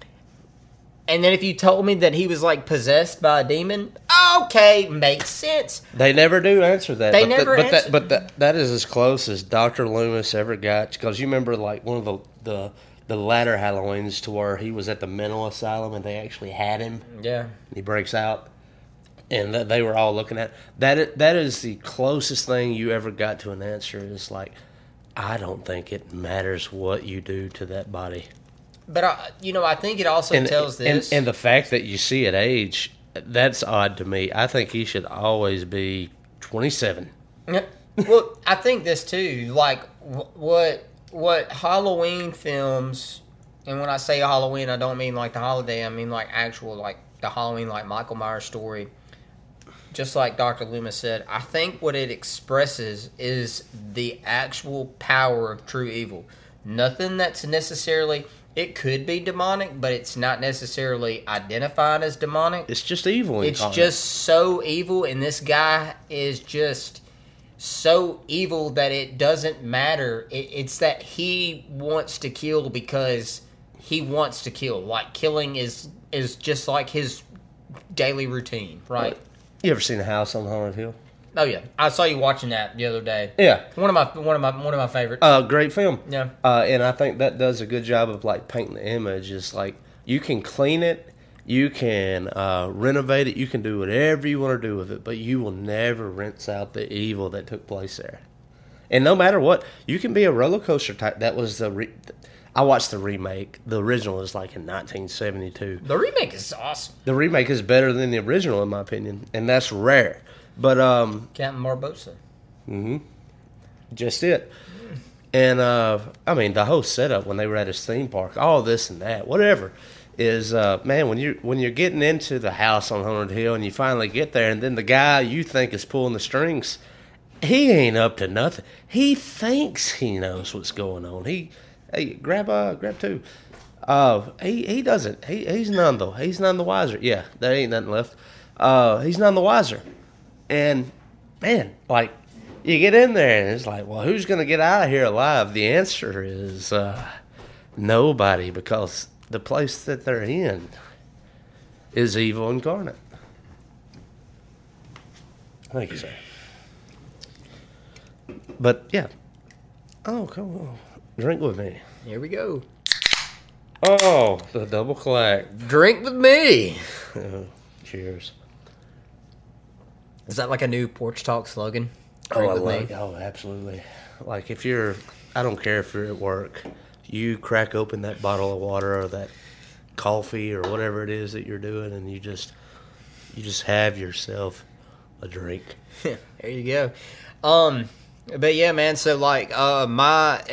And then if you told me that he was like possessed by a demon, okay, makes sense. They never do answer that. They but never the, but answer. That, but that, that is as close as Doctor Loomis ever got. Because you remember like one of the, the the latter Halloweens to where he was at the mental asylum and they actually had him. Yeah. And he breaks out. And th- they were all looking at that. Is, that is the closest thing you ever got to an answer. Is like, I don't think it matters what you do to that body. But, I, you know, I think it also and, tells this. And, and the fact that you see at age, that's odd to me. I think he should always be twenty-seven. Well, I think this too. Like, what what Halloween films and when I say Halloween, I don't mean like the holiday. I mean like actual, like the Halloween, like Michael Myers story. Just like Doctor Loomis said, I think what it expresses is the actual power of true evil. Nothing that's necessarily, it could be demonic, but it's not necessarily identified as demonic. It's just evil. It's just so evil, and this guy is just so evil that it doesn't matter. It, it's that he wants to kill because he wants to kill. Like, killing is is just like his daily routine, right? You ever seen a House on Haunted Hill? Oh yeah, I saw you watching that the other day. Yeah, one of my one of my one of my favorites. Uh, great film. Yeah, uh, and I think that does a good job of like painting the image. It's like you can clean it, you can uh, renovate it, you can do whatever you want to do with it, but you will never rinse out the evil that took place there. And no matter what, you can be a roller coaster type. That was the. Re- I watched the remake. The original is like in nineteen seventy-two. The remake is awesome. The remake is better than the original, in my opinion, and that's rare. But um, Captain Barbossa. Mm-hmm. Just it. Mm. And uh, I mean, the whole setup when they were at his theme park, all this and that, whatever, is uh, man, when you when you're getting into the house on Haunted Hill and you finally get there, and then the guy you think is pulling the strings, he ain't up to nothing. He thinks he knows what's going on. He. Hey, grab uh, grab two. Uh, he he doesn't. He he's none though. He's none the wiser. Yeah, there ain't nothing left. Uh, he's none the wiser. And man, like you get in there and it's like, well, who's gonna get out of here alive? The answer is uh, nobody, because the place that they're in is evil incarnate. Thank you, sir. But yeah. Oh, come on. Drink with me. Here we go. Oh, the double clack. Drink with me. Oh, cheers. Is that like a new Porch Talk slogan? Drink oh, I with love, me. Oh, absolutely. Like if you're, I don't care if you're at work, you crack open that bottle of water or that coffee or whatever it is that you're doing, and you just, you just have yourself a drink. There you go. Um, but yeah, man. So like, uh, my.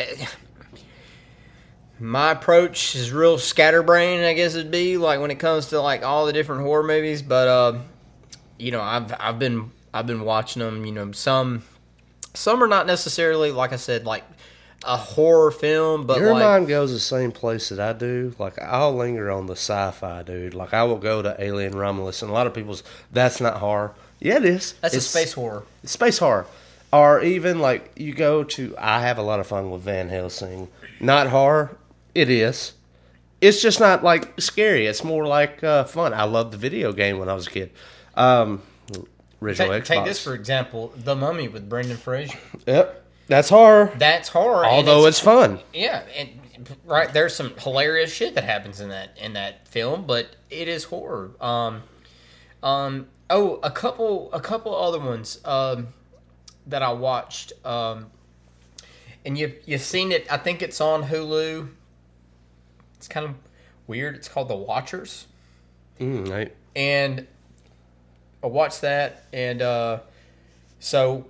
My approach is real scatterbrained, I guess it'd be, like when it comes to like all the different horror movies. But uh, you know, I've I've been I've been watching them. You know, some some are not necessarily, like I said, like a horror film. But your like, mind goes the same place that I do. Like I'll linger on the sci-fi, dude. Like I will go to Alien Romulus, and a lot of people's that's not horror. Yeah, it is. That's it's, a space horror. It's space horror. Or even like you go to. I have a lot of fun with Van Helsing. Not horror. It is. It's just not, like, scary. It's more like uh, fun. I loved the video game when I was a kid. Um, original take, Xbox. take this, for example, The Mummy with Brendan Fraser. Yep. That's horror. That's horror. Although it's, it's fun. Yeah. And, right, there's some hilarious shit that happens in that in that film, but it is horror. Um, um, oh, a couple a couple other ones um, that I watched. Um, and you, you've seen it. I think it's on Hulu. It's kind of weird. It's called The Watchers. Mm, right. And I watched that, and uh, so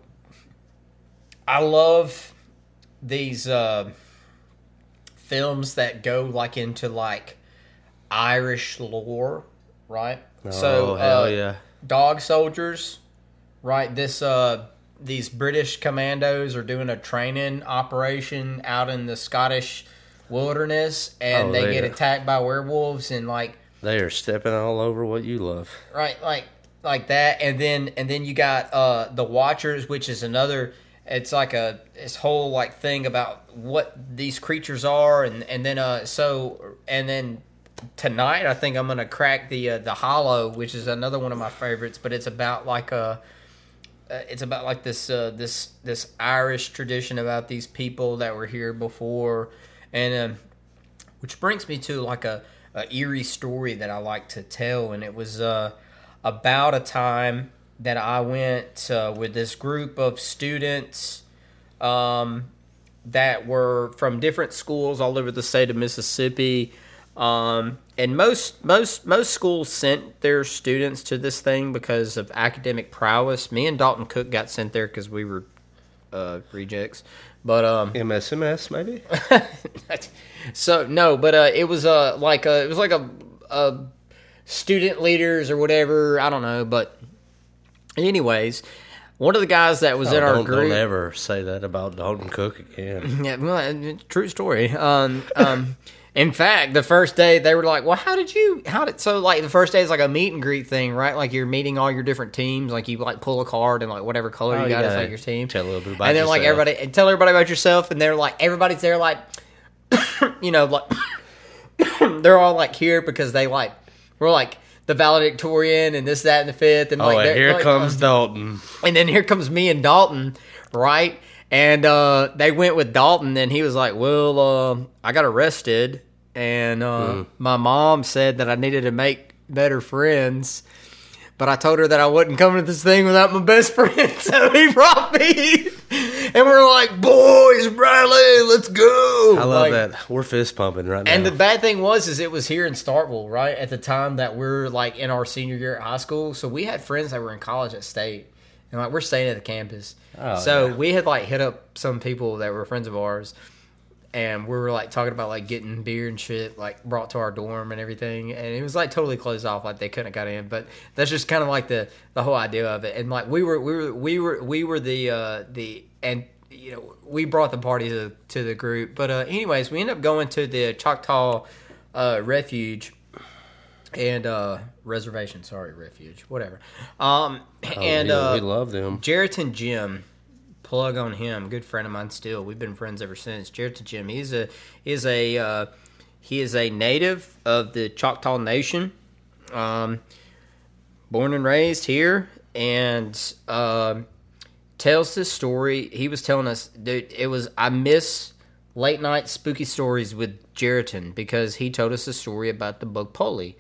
I love these uh, films that go like into like Irish lore, right? Oh, so, hell uh, yeah. Dog Soldiers, right? This uh, these British commandos are doing a training operation out in the Scottish wilderness, and oh, they they get are. attacked by werewolves, and like they are stepping all over what you love, right, like like that. And then and then you got uh, the Watchers, which is another. It's like a this whole like thing about what these creatures are, and and then uh so and then tonight I think I'm gonna crack the uh, the Hollow, which is another one of my favorites, but it's about like a. Uh, it's about like this uh, this this Irish tradition about these people that were here before. And um, which brings me to like a, a eerie story that I like to tell, and it was uh, about a time that I went uh, with this group of students um, that were from different schools all over the state of Mississippi, um, and most most most schools sent their students to this thing because of academic prowess. Me and Dalton Cook got sent there because we were uh, rejects. But um, M S M S maybe. so no, but uh, it was uh like a, it was like a, a student leaders or whatever. I don't know, but anyways, one of the guys that was oh, in our don't, group. Don't ever say that about Dalton Cook again. Yeah, well, true story. Um, um, in fact, the first day they were like, "Well, how did you? How did so?" Like the first day is like a meet and greet thing, right? Like you're meeting all your different teams. Like you like pull a card and like whatever color Oh, you got yeah. is like your team. Tell a little bit about and then like yourself. everybody and tell everybody about yourself. And they're like everybody's there like, you know, like they're all like here because they like we're like the valedictorian and this, that, and the fifth. And Oh, like and they're- here like, comes uh, Dalton. and then here comes me and Dalton, right? And uh, they went with Dalton, and he was like, well, uh, I got arrested, and uh, Mm. my mom said that I needed to make better friends, but I told her that I wasn't coming to this thing without my best friend, so he brought me. And we're like, boys, Bradley, let's go. I love Like, that. We're fist pumping right now. and the bad thing was, is it was here in Starkville, right? At the time that we're like in our senior year at high school. So we had friends that were in college at State. And like we're staying at the campus. Oh, so yeah. we had like hit up some people that were friends of ours. And we were like talking about like getting beer and shit like brought to our dorm and everything. And it was like totally closed off. Like they couldn't have got in. But that's just kind of like the, the whole idea of it. And like we were, we were, we were, we were the, uh, the, and you know, we brought the party to, to the group. But uh, anyways, we ended up going to the Choctaw uh, Refuge and uh, Reservation. Sorry, Refuge, whatever. Um, Oh, and yeah, uh, we love them. Jarreton Jim, plug on him, good friend of mine still. We've been friends ever since. Jarreton Jim, he's a is a uh, he is a native of the Choctaw Nation, um, born and raised here, and uh, tells this story. He was telling us, dude, it was I miss late night spooky stories with Jarreton because he told us a story about the Bug Polly,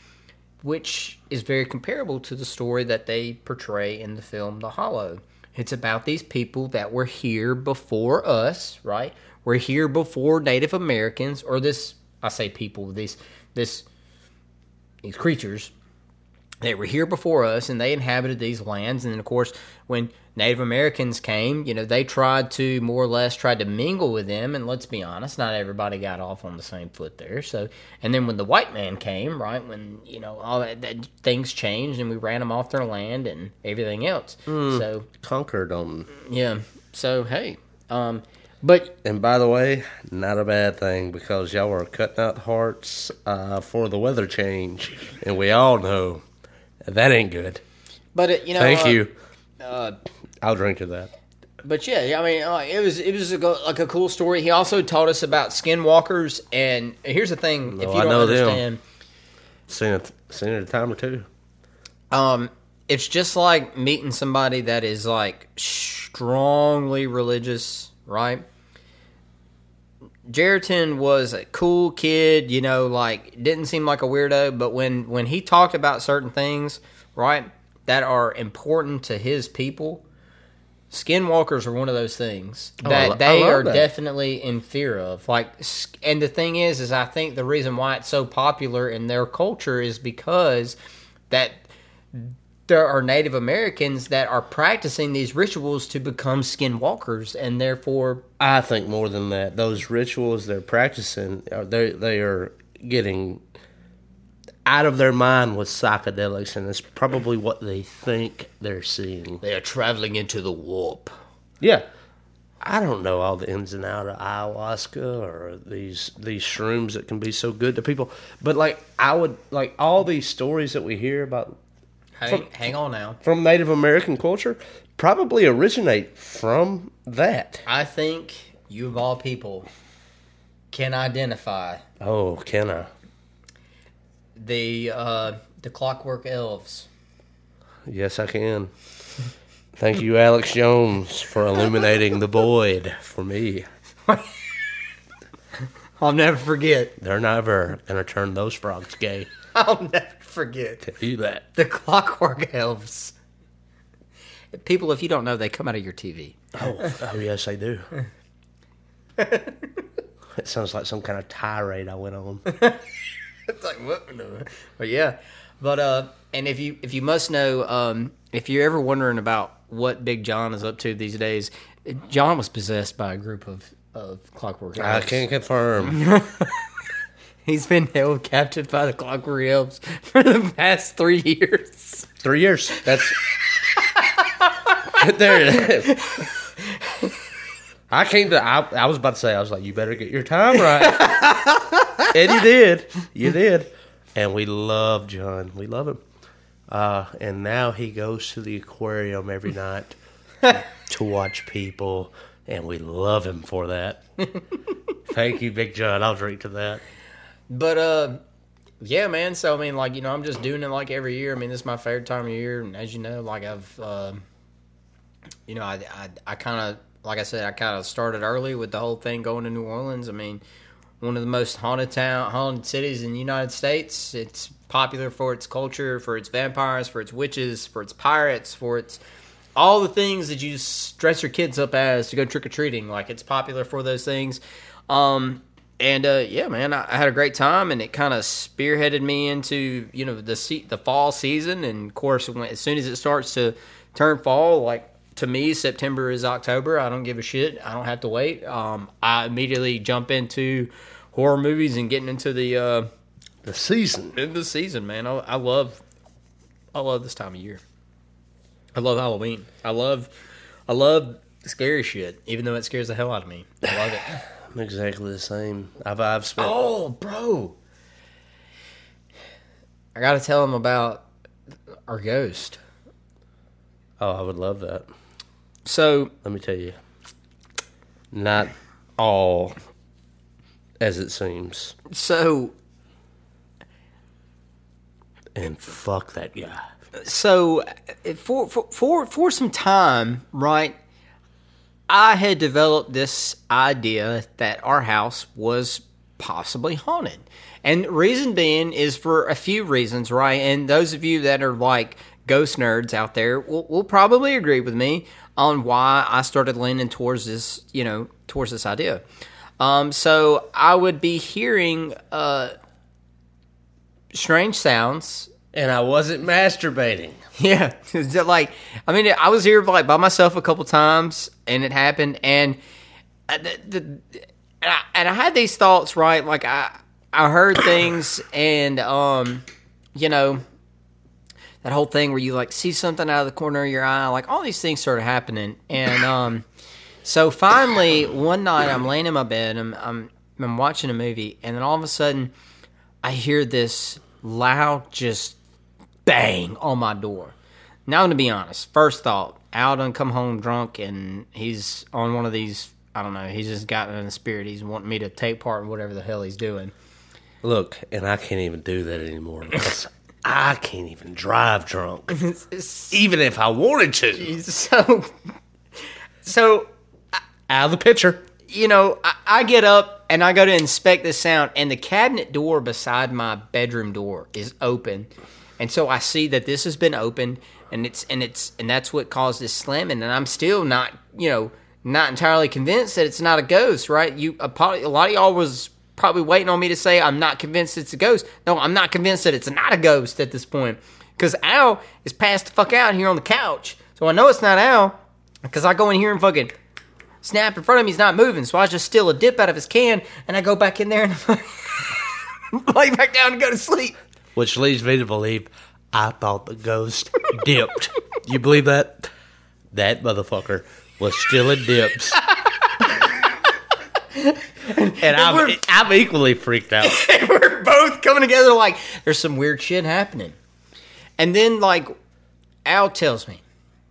which is very comparable to the story that they portray in the film The Hollow. It's about these people that were here before us, right? We're here before Native Americans, or this, I say people, these, this, these creatures. They were here before us, and they inhabited these lands. And then, of course, when Native Americans came, you know, they tried to more or less tried to mingle with them. And let's be honest, not everybody got off on the same foot there. So, and then when the white man came, right, when you know all that, that things changed, and we ran them off their land and everything else. Mm, so conquered them. yeah. So hey, um, but And by the way, not a bad thing because y'all were cutting out hearts uh, for the weather change, and we all know that ain't good. but it, you know, Thank uh, you. Uh, I'll drink to that. But yeah, I mean, uh, it was it was a go, like a cool story. He also taught us about skinwalkers, and here's the thing: if Oh, you I don't know them. understand, Seen it, seen it a time or two. um, it's just like meeting somebody that is like strongly religious, right? Jarreton was a cool kid, you know, like didn't seem like a weirdo, but when when he talked about certain things, right, that are important to his people, skinwalkers are one of those things Oh, that I lo- they I love are that. definitely in fear of. Like, and the thing is, is I think the reason why it's so popular in their culture is because that there are Native Americans that are practicing these rituals to become skinwalkers, and therefore, I think more than that, those rituals they're practicing, are they they are getting out of their mind with psychedelics, and it's probably what they think they're seeing. they are traveling into the warp. Yeah, I don't know all the ins and outs of ayahuasca or these these shrooms that can be so good to people, but like I would like all these stories that we hear about Hang, hang on now. from Native American culture probably originate from that. I think you of all people can identify Oh, can I? the uh, the Clockwork Elves. Yes, I can. Thank you, Alex Jones, for illuminating the void for me. I'll never forget. They're never gonna turn those frogs gay. I'll never forget Tell you that. the Clockwork Elves. People, if you don't know, they come out of your T V. Oh, oh yes, I do. It sounds like some kind of tirade I went on. It's like what? But yeah, but uh, and if you if you must know, um, if you're ever wondering about what Big John is up to these days, John was possessed by a group of, of clockwork elves. I can't confirm. He's been held captive by the clockwork elves for the past three years. Three years. That's there it is. I came to. I, I was about to say. I was like, you better get your time right. And you did. You did. And we love John. We love him. Uh, and now he goes to the aquarium every night to watch people, and we love him for that. Thank you, Big John. I'll drink to that. But, uh, yeah, man. So, I mean, like, you know, I'm just doing it like every year. I mean, this is my favorite time of year. And as you know, like, I've, uh, you know, I, I, I kind of, like I said, I kind of started early with the whole thing going to New Orleans. I mean, one of the most haunted town, haunted cities in the United States. It's popular for its culture, for its vampires, for its witches, for its pirates, for its all the things that you dress your kids up as to go trick-or-treating. Like, it's popular for those things. Um, and, uh, yeah, man, I, I had a great time, and it kind of spearheaded me into, you know, the se- the fall season. And, of course, when, as soon as it starts to turn fall, like, to me, September is October. I don't give a shit. I don't have to wait. Um, I immediately jump into horror movies and getting into the uh, the season. In the season, man. I, I love, I love this time of year. I love Halloween. I love, I love scary shit, even though it scares the hell out of me. I love it. I'm exactly the same. I've I've spent. Oh, bro! I got to tell him about our ghost. Oh, I would love that. So let me tell you, not all as it seems. So, and fuck that guy. So, for for for for some time, right? I had developed this idea that our house was possibly haunted, and the reason being is for a few reasons, right? And those of you that are like ghost nerds out there will, will probably agree with me on why I started leaning towards this, you know, towards this idea. Um, so I would be hearing uh, strange sounds, and I wasn't masturbating. Yeah, like I mean, I was here like by myself a couple times, and it happened, and the, the and, I, and I had these thoughts, right? Like I I heard things, and um, you know, that whole thing where you like see something out of the corner of your eye, like all these things started happening, and um. So finally, one night I'm laying in my bed, I'm, I'm I'm watching a movie, and then all of a sudden, I hear this loud just bang on my door. Now, I'm going to be honest. First thought, Al done come home drunk, and he's on one of these, I don't know, he's just gotten in the spirit. He's wanting me to take part in whatever the hell he's doing. Look, and I can't even do that anymore because I can't even drive drunk, even if I wanted to. So, so... Out of the picture. You know, I, I get up and I go to inspect the sound, and the cabinet door beside my bedroom door is open. And so I see that this has been opened, and it's and it's and that's what caused this slamming. And I'm still not, you know, not entirely convinced that it's not a ghost, right? You a, a lot of y'all was probably waiting on me to say I'm not convinced it's a ghost. No, I'm not convinced that it's not a ghost at this point, because Al is passed the fuck out here on the couch. So I know it's not Al, because I go in here and fucking snap in front of him, he's not moving, so I just steal a dip out of his can, and I go back in there and lay back down and go to sleep. Which leads me to believe I thought the ghost dipped. You believe that? That motherfucker was stealing dips. And I'm, I'm equally freaked out. And we're both coming together like, there's some weird shit happening. And then, like, Al tells me,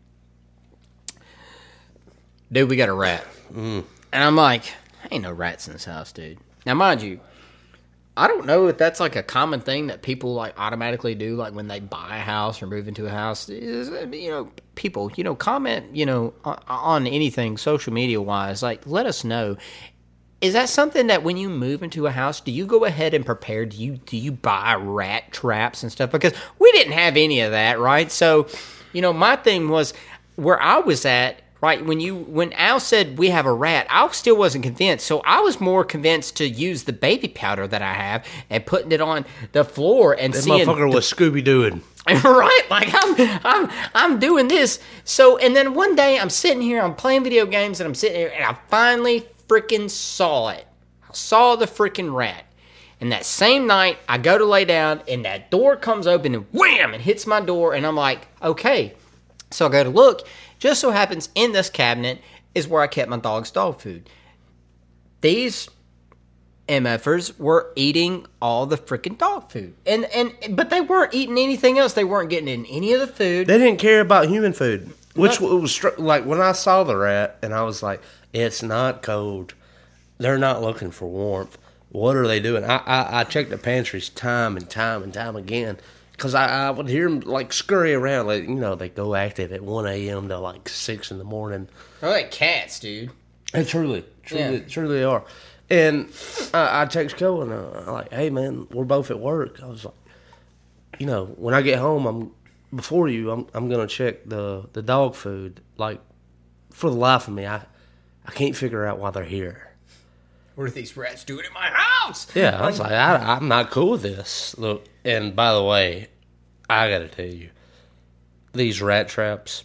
dude, we got a rat. Mm. And I'm like, ain't no rats in this house, dude. Now, mind you, I don't know if that's like a common thing that people like automatically do, like when they buy a house or move into a house. You know, people, you know, comment, you know, on anything social media wise. Like, let us know. Is that something that when you move into a house, do you go ahead and prepare? Do you do you buy rat traps and stuff? Because we didn't have any of that, right? So, you know, my thing was where I was at. Right, when you when Al said we have a rat, I still wasn't convinced. So I was more convinced to use the baby powder that I have and putting it on the floor and that seeing. That motherfucker the, was Scooby-Dooing. Right, like I'm, I'm, I'm doing this. So, and then one day I'm sitting here, I'm playing video games, and I'm sitting here, and I finally freaking saw it. I saw the freaking rat. And that same night, I go to lay down, and that door comes open, and wham, it hits my door, and I'm like, okay. So I go to look. Just so happens in this cabinet is where I kept my dog's dog food. These MFers were eating all the freaking dog food. And and but they weren't eating anything else. They weren't getting in any of the food. They didn't care about human food. Which Nothing. was str- like when I saw the rat and I was like, it's not cold. They're not looking for warmth. What are they doing? I I, I checked the pantries time and time and time again because I, I would hear them like scurry around. Like, you know, they go active at one a.m. to like six in the morning. They're like cats, dude. And truly, truly, Yeah. truly they are. And I, I text Cole and I'm like, hey, man, we're both at work. I was like, you know, when I get home, I'm before you, I'm I'm going to check the, the dog food. Like, for the life of me, I, I can't figure out why they're here. What are these rats doing in my house? Yeah, I was like, I, I'm not cool with this. Look, and by the way, I got to tell you, these rat traps,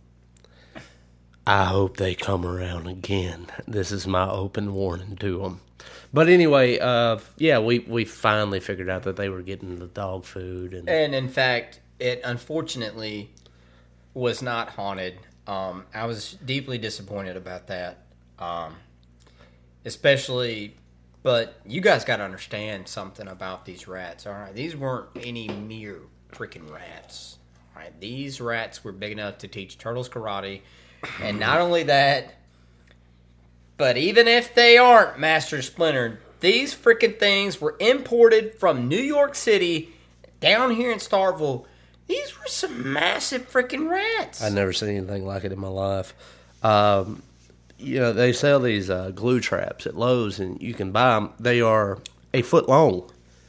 I hope they come around again. This is my open warning to them. But anyway, uh, yeah, we, we finally figured out that they were getting the dog food. And, And in fact, it unfortunately was not haunted. Um, I was deeply disappointed about that. Um, especially, but you guys got to understand something about these rats, all right? These weren't any mere freaking rats, all right? These rats were big enough to teach turtles karate. And not only that, but even if they aren't Master Splinter, these freaking things were imported from New York City down here in Starkville. These were some massive freaking rats. I've never seen anything like it in my life. Um, you know, they sell these uh, glue traps at Lowe's, and you can buy them. They are a foot long.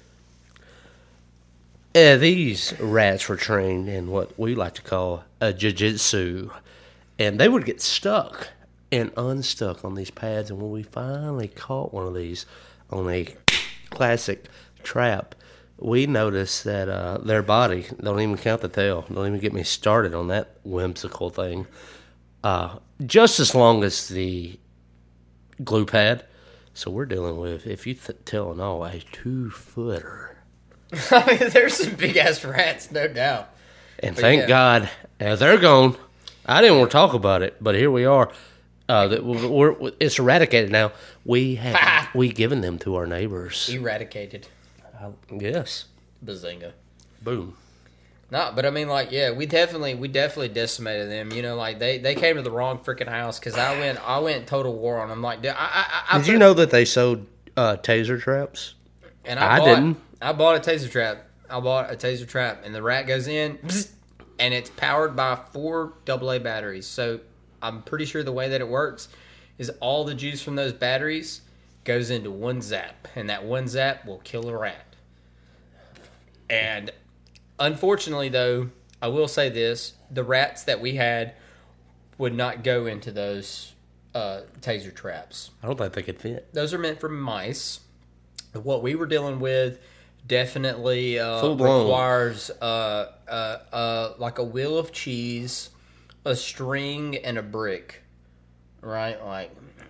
Uh, these rats were trained in what we like to call a jiu-jitsu. And they would get stuck and unstuck on these pads. And when we finally caught one of these on a classic trap, we noticed that uh, their body, don't even count the tail, don't even get me started on that whimsical thing, uh, just as long as the glue pad. So we're dealing with, if you th- tell and all, a two-footer. I mean, there's some big-ass rats, no doubt. And But thank yeah. God, uh, they're gone. I didn't want to talk about it, but here we are. Uh, that we're, we're, it's eradicated now. We have we given them to our neighbors. Eradicated. Uh, yes. Bazinga. Boom. No, but I mean, like, yeah, we definitely, we definitely decimated them. You know, like they, they came to the wrong freaking house because I went, I went total war on them. Like, I, I, I Did put- you know that they sold uh, taser traps? And I, I bought, didn't. I bought a taser trap. I bought a taser trap, and the rat goes in, and it's powered by four double A batteries. So I'm pretty sure the way that it works is all the juice from those batteries goes into one zap, and that one zap will kill a rat. And unfortunately, though, I will say this: the rats that we had would not go into those uh, taser traps. I don't think they could fit. Those are meant for mice. What we were dealing with definitely uh, Full blown. requires uh, uh, uh, like a wheel of cheese, a string, and a brick. Right? Like,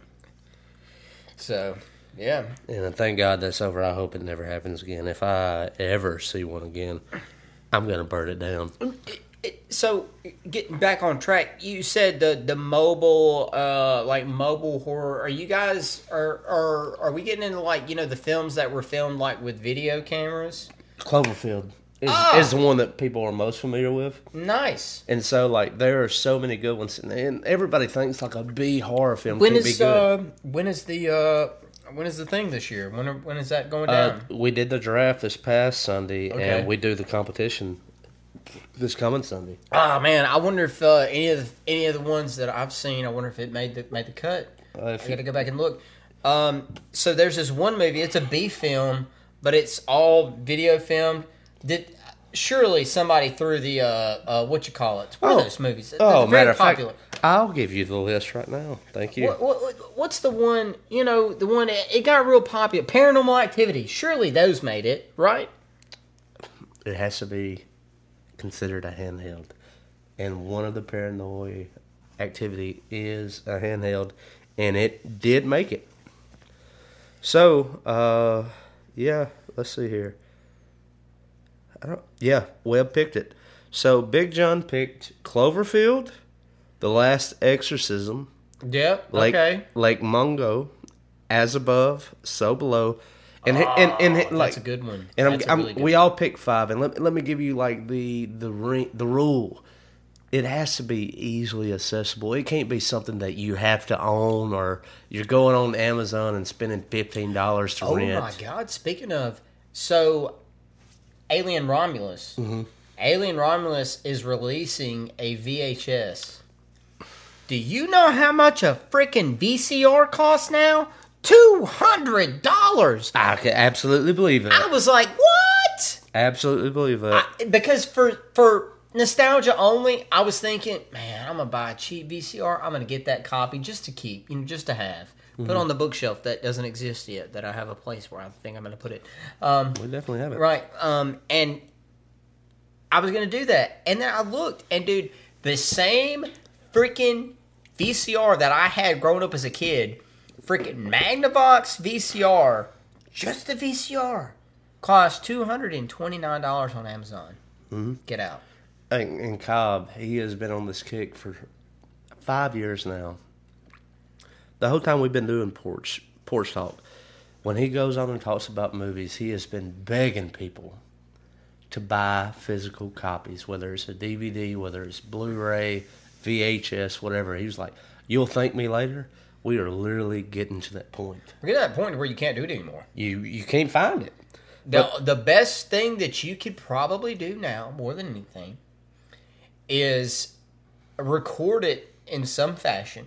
so, yeah. And thank God that's over. I hope it never happens again. If I ever see one again, I'm going to burn it down. So, getting back on track, you said the the mobile, uh, like mobile horror. Are you guys are are are we getting into like you know the films that were filmed like with video cameras? Cloverfield is, Oh. is the one that people are most familiar with. Nice. And so, like, there are so many good ones, and, and everybody thinks like a B horror film When can be is good. uh when is the uh when is the thing this year? When are, when is that going Uh, down? we did the draft this past Sunday, Okay. and we do the competition this coming Sunday. Ah man, I wonder if uh, any of the, any of the ones that I've seen, I wonder if it made the made the cut. Uh, if I got to go back and look. Um, so there's this one movie. It's a B film, but it's all video filmed. Did surely somebody threw the uh, uh what you call it? What Oh. are those movies? They're Oh, very matter of popular. fact, I'll give you the list right now. Thank you. What, what, what's the one? You know, the one it got real popular. Paranormal Activity. Surely those made it, right? It has to be considered a handheld. And one of the Paranoia Activity is a handheld, and it did make it. So, uh, yeah, let's see here. I don't, yeah, Webb picked it. So, Big John picked Cloverfield, The Last Exorcism, Yep, Lake, okay. Lake Mungo, As Above, So Below. And, oh, and, and, and like, that's a good one. And I'm, That's a I'm, really good we one. all picked five. And let, let me give you, like, the, the, ring, the rule. It has to be easily accessible. It can't be something that you have to own or you're going on Amazon and spending fifteen dollars to oh rent. Oh, my God. Speaking of, so, Alien Romulus. Mm-hmm. Alien Romulus is releasing a V H S. Do you know how much a freaking V C R costs now? two hundred dollars. I can absolutely believe it. I was like, what? Absolutely believe it. I, because for for nostalgia only, I was thinking, man, I'm going to buy a cheap V C R. I'm going to get that copy just to keep, you know, just to have. Mm-hmm. Put on the bookshelf that doesn't exist yet, that I have a place where I think I'm going to put it. Um, we definitely have it. Right. Um, and I was going to do that. And then I looked, and dude, the same freaking V C R that I had growing up as a kid, freaking Magnavox V C R, just the V C R, cost two hundred twenty-nine dollars on Amazon. Mm-hmm. Get out. And, and Cobb, he has been on this kick for five years now. The whole time we've been doing porch porch talk, when he goes on and talks about movies, he has been begging people to buy physical copies, whether it's a D V D, whether it's Blu-ray, V H S, whatever. He was like, "You'll thank me later." We are literally getting to that point. We're getting to that point where you can't do it anymore. You you can't find it. The, the best thing that you could probably do now, more than anything, is record it in some fashion.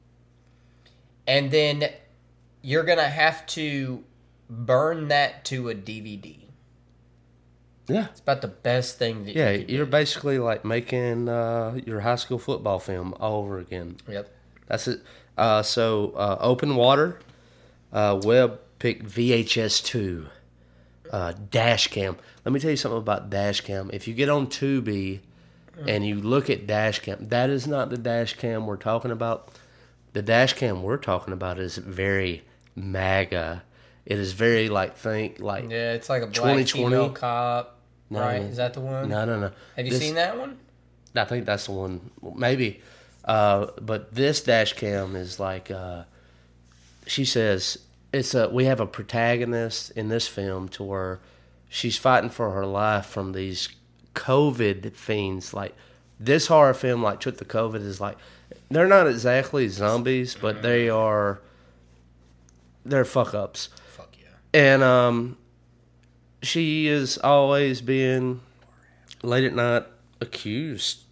And then you're going to have to burn that to a D V D. Yeah. It's about the best thing that Yeah, you could you're do. basically like making uh, your high school football film all over again. Yep. That's it. Uh, so, uh, Open Water, uh, Webb picked V H S two, uh, dash cam. Let me tell you something about dash cam. If you get on Tubi and you look at dash cam, that is not the dash cam we're talking about. The dash cam we're talking about is very MAGA. It is very, like, think, like... Yeah, it's like a black twenty twenty female cop, No, right? no. Is that the one? No, no, no. Have you This- seen that one? I think that's the one. Maybe. Uh, but this dash cam is like, uh, she says, it's a, we have a protagonist in this film to where she's fighting for her life from these COVID fiends. Like, this horror film, like, took the COVID is like, they're not exactly zombies, but they are, they're fuck-ups. Fuck yeah. And um, she is always being, late at night, accused,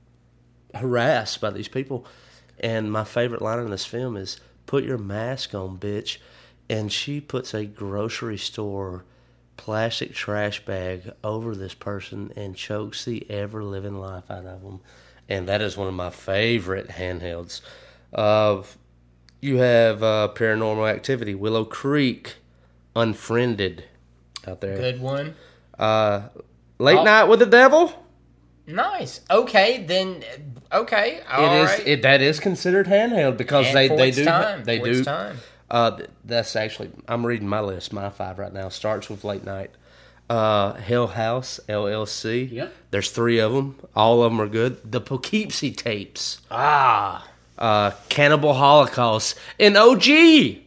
harassed by these people. And my favorite line in this film is, "Put your mask on, bitch." And she puts a grocery store plastic trash bag over this person and chokes the ever-living life out of them. And that is one of my favorite handhelds. Uh, you have uh, Paranormal Activity, Willow Creek, Unfriended out there. Good one. Uh, Late Oh. Night with the Devil. Nice. Okay, then. Okay. All It is right. it, that is considered handheld because And they for they its do time, they for do. its time. Uh, th- that's actually I'm reading my list. My five right now starts with Late Night. Uh, Hell House L L C. Yep. There's three of them. All of them are good. The Poughkeepsie tapes. Ah. Uh, Cannibal Holocaust. And O G.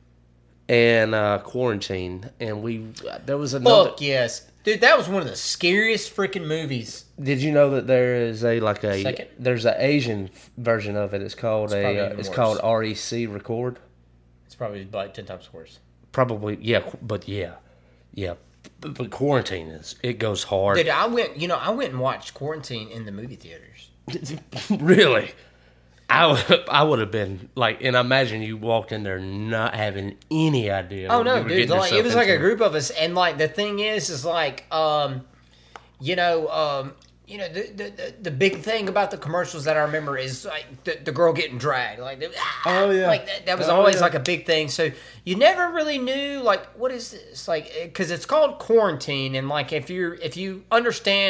And uh, Quarantine. And we there was another. Fuck yes. Dude, that was one of the scariest freaking movies. Did you know that there is a like a Second? there's an Asian f- version of it? It's called It's probably a uh, even it's worse. called R E C Record. It's probably like ten times worse. Probably yeah, qu- but yeah, yeah. But, but Quarantine is it goes hard. Dude, I went, you know, I went and watched Quarantine in the movie theaters. Really, I would I would have been like, and I imagine you walked in there not having any idea. Oh what no, you were dude! getting Like, it yourself was like a into. group of us, and like the thing is, is like, um, you know, um, you know, the, the the the big thing about the commercials that I remember is like the, the girl getting dragged, like, the, ah, Oh, yeah. like that, that was Oh, always yeah. like a big thing. So you never really knew like what is this, like, because it's called Quarantine, and like if you if you understand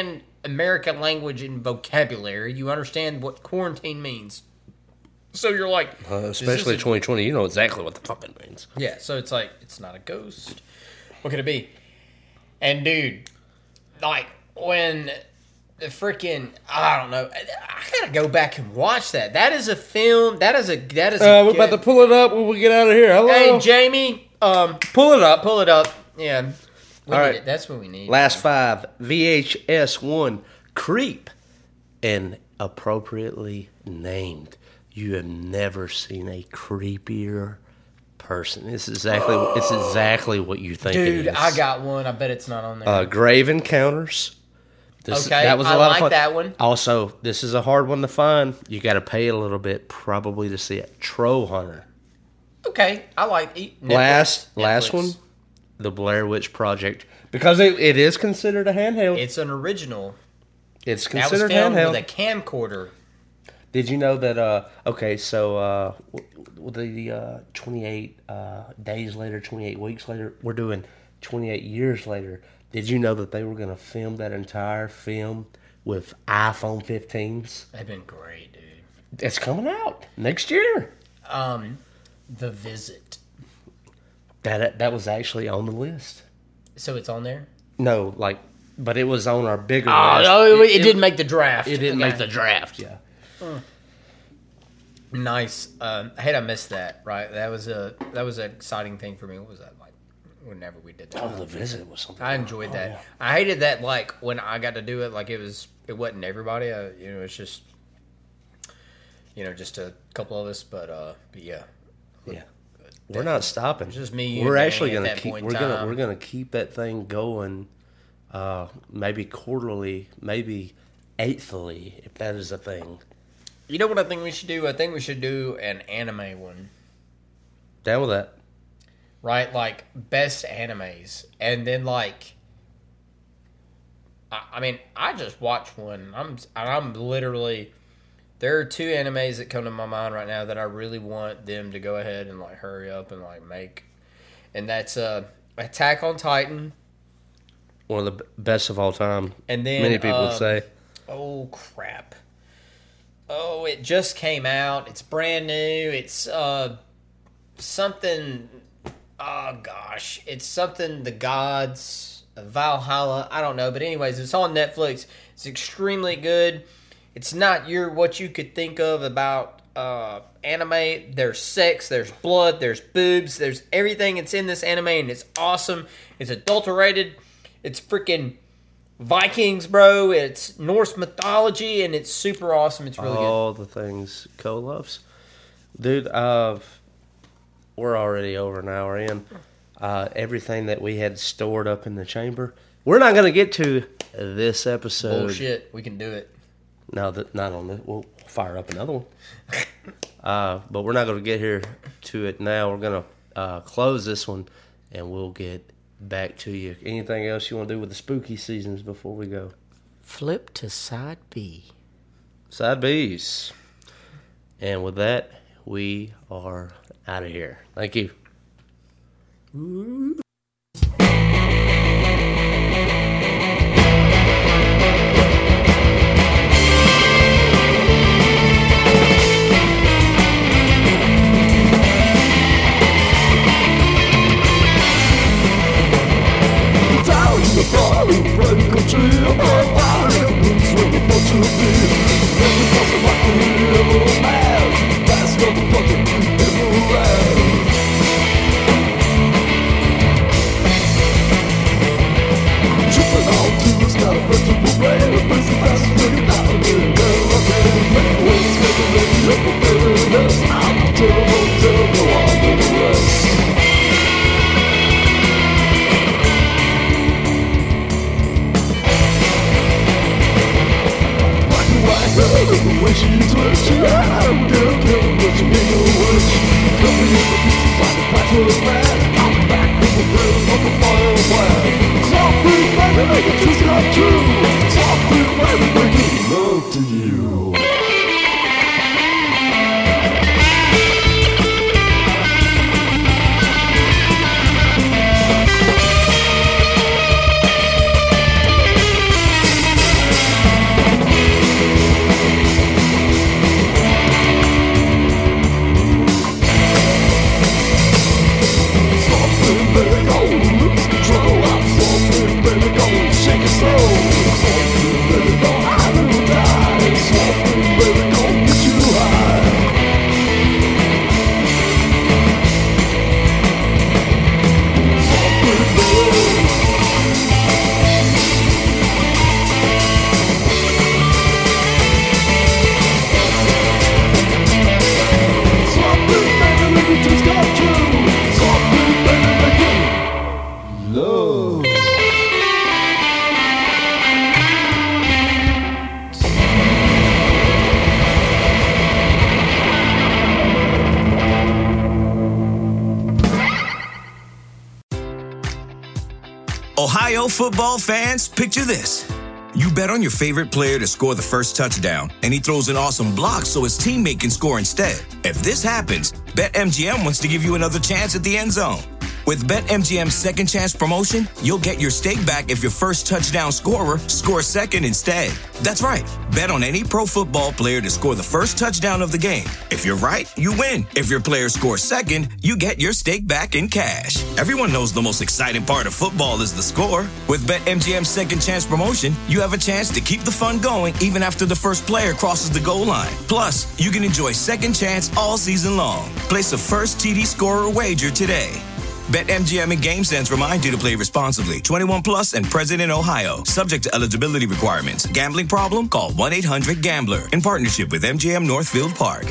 American language and vocabulary. You understand what quarantine means. So you're like... Uh, especially a, twenty twenty, you know exactly what the fuck it means. Yeah, so it's like, it's not a ghost. What could it be? And dude, like, when the freaking... I don't know. I, I gotta go back and watch that. That is a film. That is a... That is a uh, we're about to pull it up when we get out of here. Hello? Hey, Jamie. Um, pull it up. Pull it up. Yeah. We All need right. it. That's what we need. Last five. V H S one. Creep. And appropriately named. You have never seen a creepier person. It's exactly it's exactly what you think Dude, it is. I got one. I bet it's not on there. Uh, Grave Encounters. This, Okay, that was a I lot like of fun. that one. Also, this is a hard one to find. You got to pay a little bit probably to see it. Troll Hunter. Okay, I like Netflix. Last Netflix. last one, The Blair Witch Project, because it, it is considered a handheld. It's an original. It's That was considered filmed handheld. with a camcorder. Did you know that? Uh, okay, so uh, w- the uh, twenty-eight uh, days later, twenty-eight weeks later, we're doing twenty-eight years later. Did you know that they were going to film that entire film with iPhone fifteens? They've been great, dude. It's coming out next year. Um, The Visit. That that was actually on the list. So it's on there? No, like, but it was on our bigger Oh, list. no, it, it didn't make the draft. It didn't Okay. make the draft. Yeah. Nice. Um, I hate I missed that. Right, that was a that was an exciting thing for me. What was that like? Whenever we did that, Oh, The Visit was something. I enjoyed that. Oh, yeah. I hated that like when I got to do it. Like it was, it wasn't everybody. I, you know, it's just, you know, just a couple of us. But uh, but yeah, Yeah. We're not stopping. It's just me, you, We're and actually Danny gonna at that keep. point We're in gonna time. we're gonna keep that thing going. Uh, maybe quarterly, maybe eighthly, if that is a thing. You know what I think we should do? I think we should do an anime one. Down with that. Right? Like, best animes. And then, like, I, I mean, I just watched one. I'm, I'm literally, there are two animes that come to my mind right now that I really want them to go ahead and, like, hurry up and, like, make. And that's uh, Attack on Titan. One of the b- best of all time. And then, many people um, say. Oh, crap. Oh, it just came out. It's brand new. It's uh something... Oh, gosh. It's something the gods... Valhalla. I don't know. But anyways, it's on Netflix. It's extremely good. It's not your what you could think of about uh, anime. There's sex. There's blood. There's boobs. There's everything that's in this anime. And it's awesome. It's adulterated. It's freaking... Vikings, bro. It's Norse mythology, and it's super awesome. It's really All the things Cole loves. Dude, uh, we're already over an hour in. Uh, everything that we had stored up in the chamber, we're not going to get to this good. episode. Bullshit. We can do it. No, that not on this. We'll fire up another one. uh, but we're not going to get here to it now. We're going to uh, close this one, and we'll get back to you. Anything else you want to do with the spooky seasons before we go? Flip to side B. Side B's. And with that, we are out of here. Thank you. Ohio football fans, picture this. You bet on your favorite player to score the first touchdown, and he throws an awesome block so his teammate can score instead. If this happens, BetMGM wants to give you another chance at the end zone. With BetMGM's second chance promotion, you'll get your stake back if your first touchdown scorer scores second instead. That's right. Bet on any pro football player to score the first touchdown of the game. If you're right, you win. If your player scores second, you get your stake back in cash. Everyone knows the most exciting part of football is the score. With BetMGM's second chance promotion, you have a chance to keep the fun going even after the first player crosses the goal line. Plus, you can enjoy second chance all season long. Place a first T D scorer wager today. BetMGM and GameSense remind you to play responsibly. twenty-one plus and present in Ohio. Subject to eligibility requirements. Gambling problem? Call one eight hundred gambler. In partnership with M G M Northfield Park.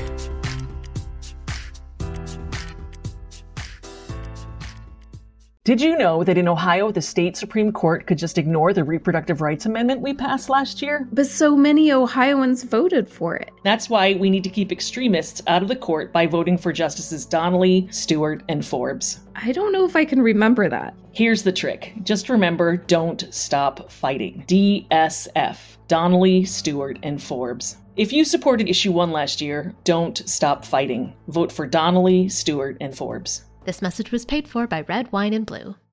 Did you know that in Ohio, the state Supreme Court could just ignore the reproductive rights amendment we passed last year? But so many Ohioans voted for it. That's why we need to keep extremists out of the court by voting for Justices Donnelly, Stewart, and Forbes. I don't know if I can remember that. Here's the trick. Just remember, don't stop fighting. D S F. Donnelly, Stewart, and Forbes. If you supported Issue one last year, don't stop fighting. Vote for Donnelly, Stewart, and Forbes. This message was paid for by Red, Wine, and Blue.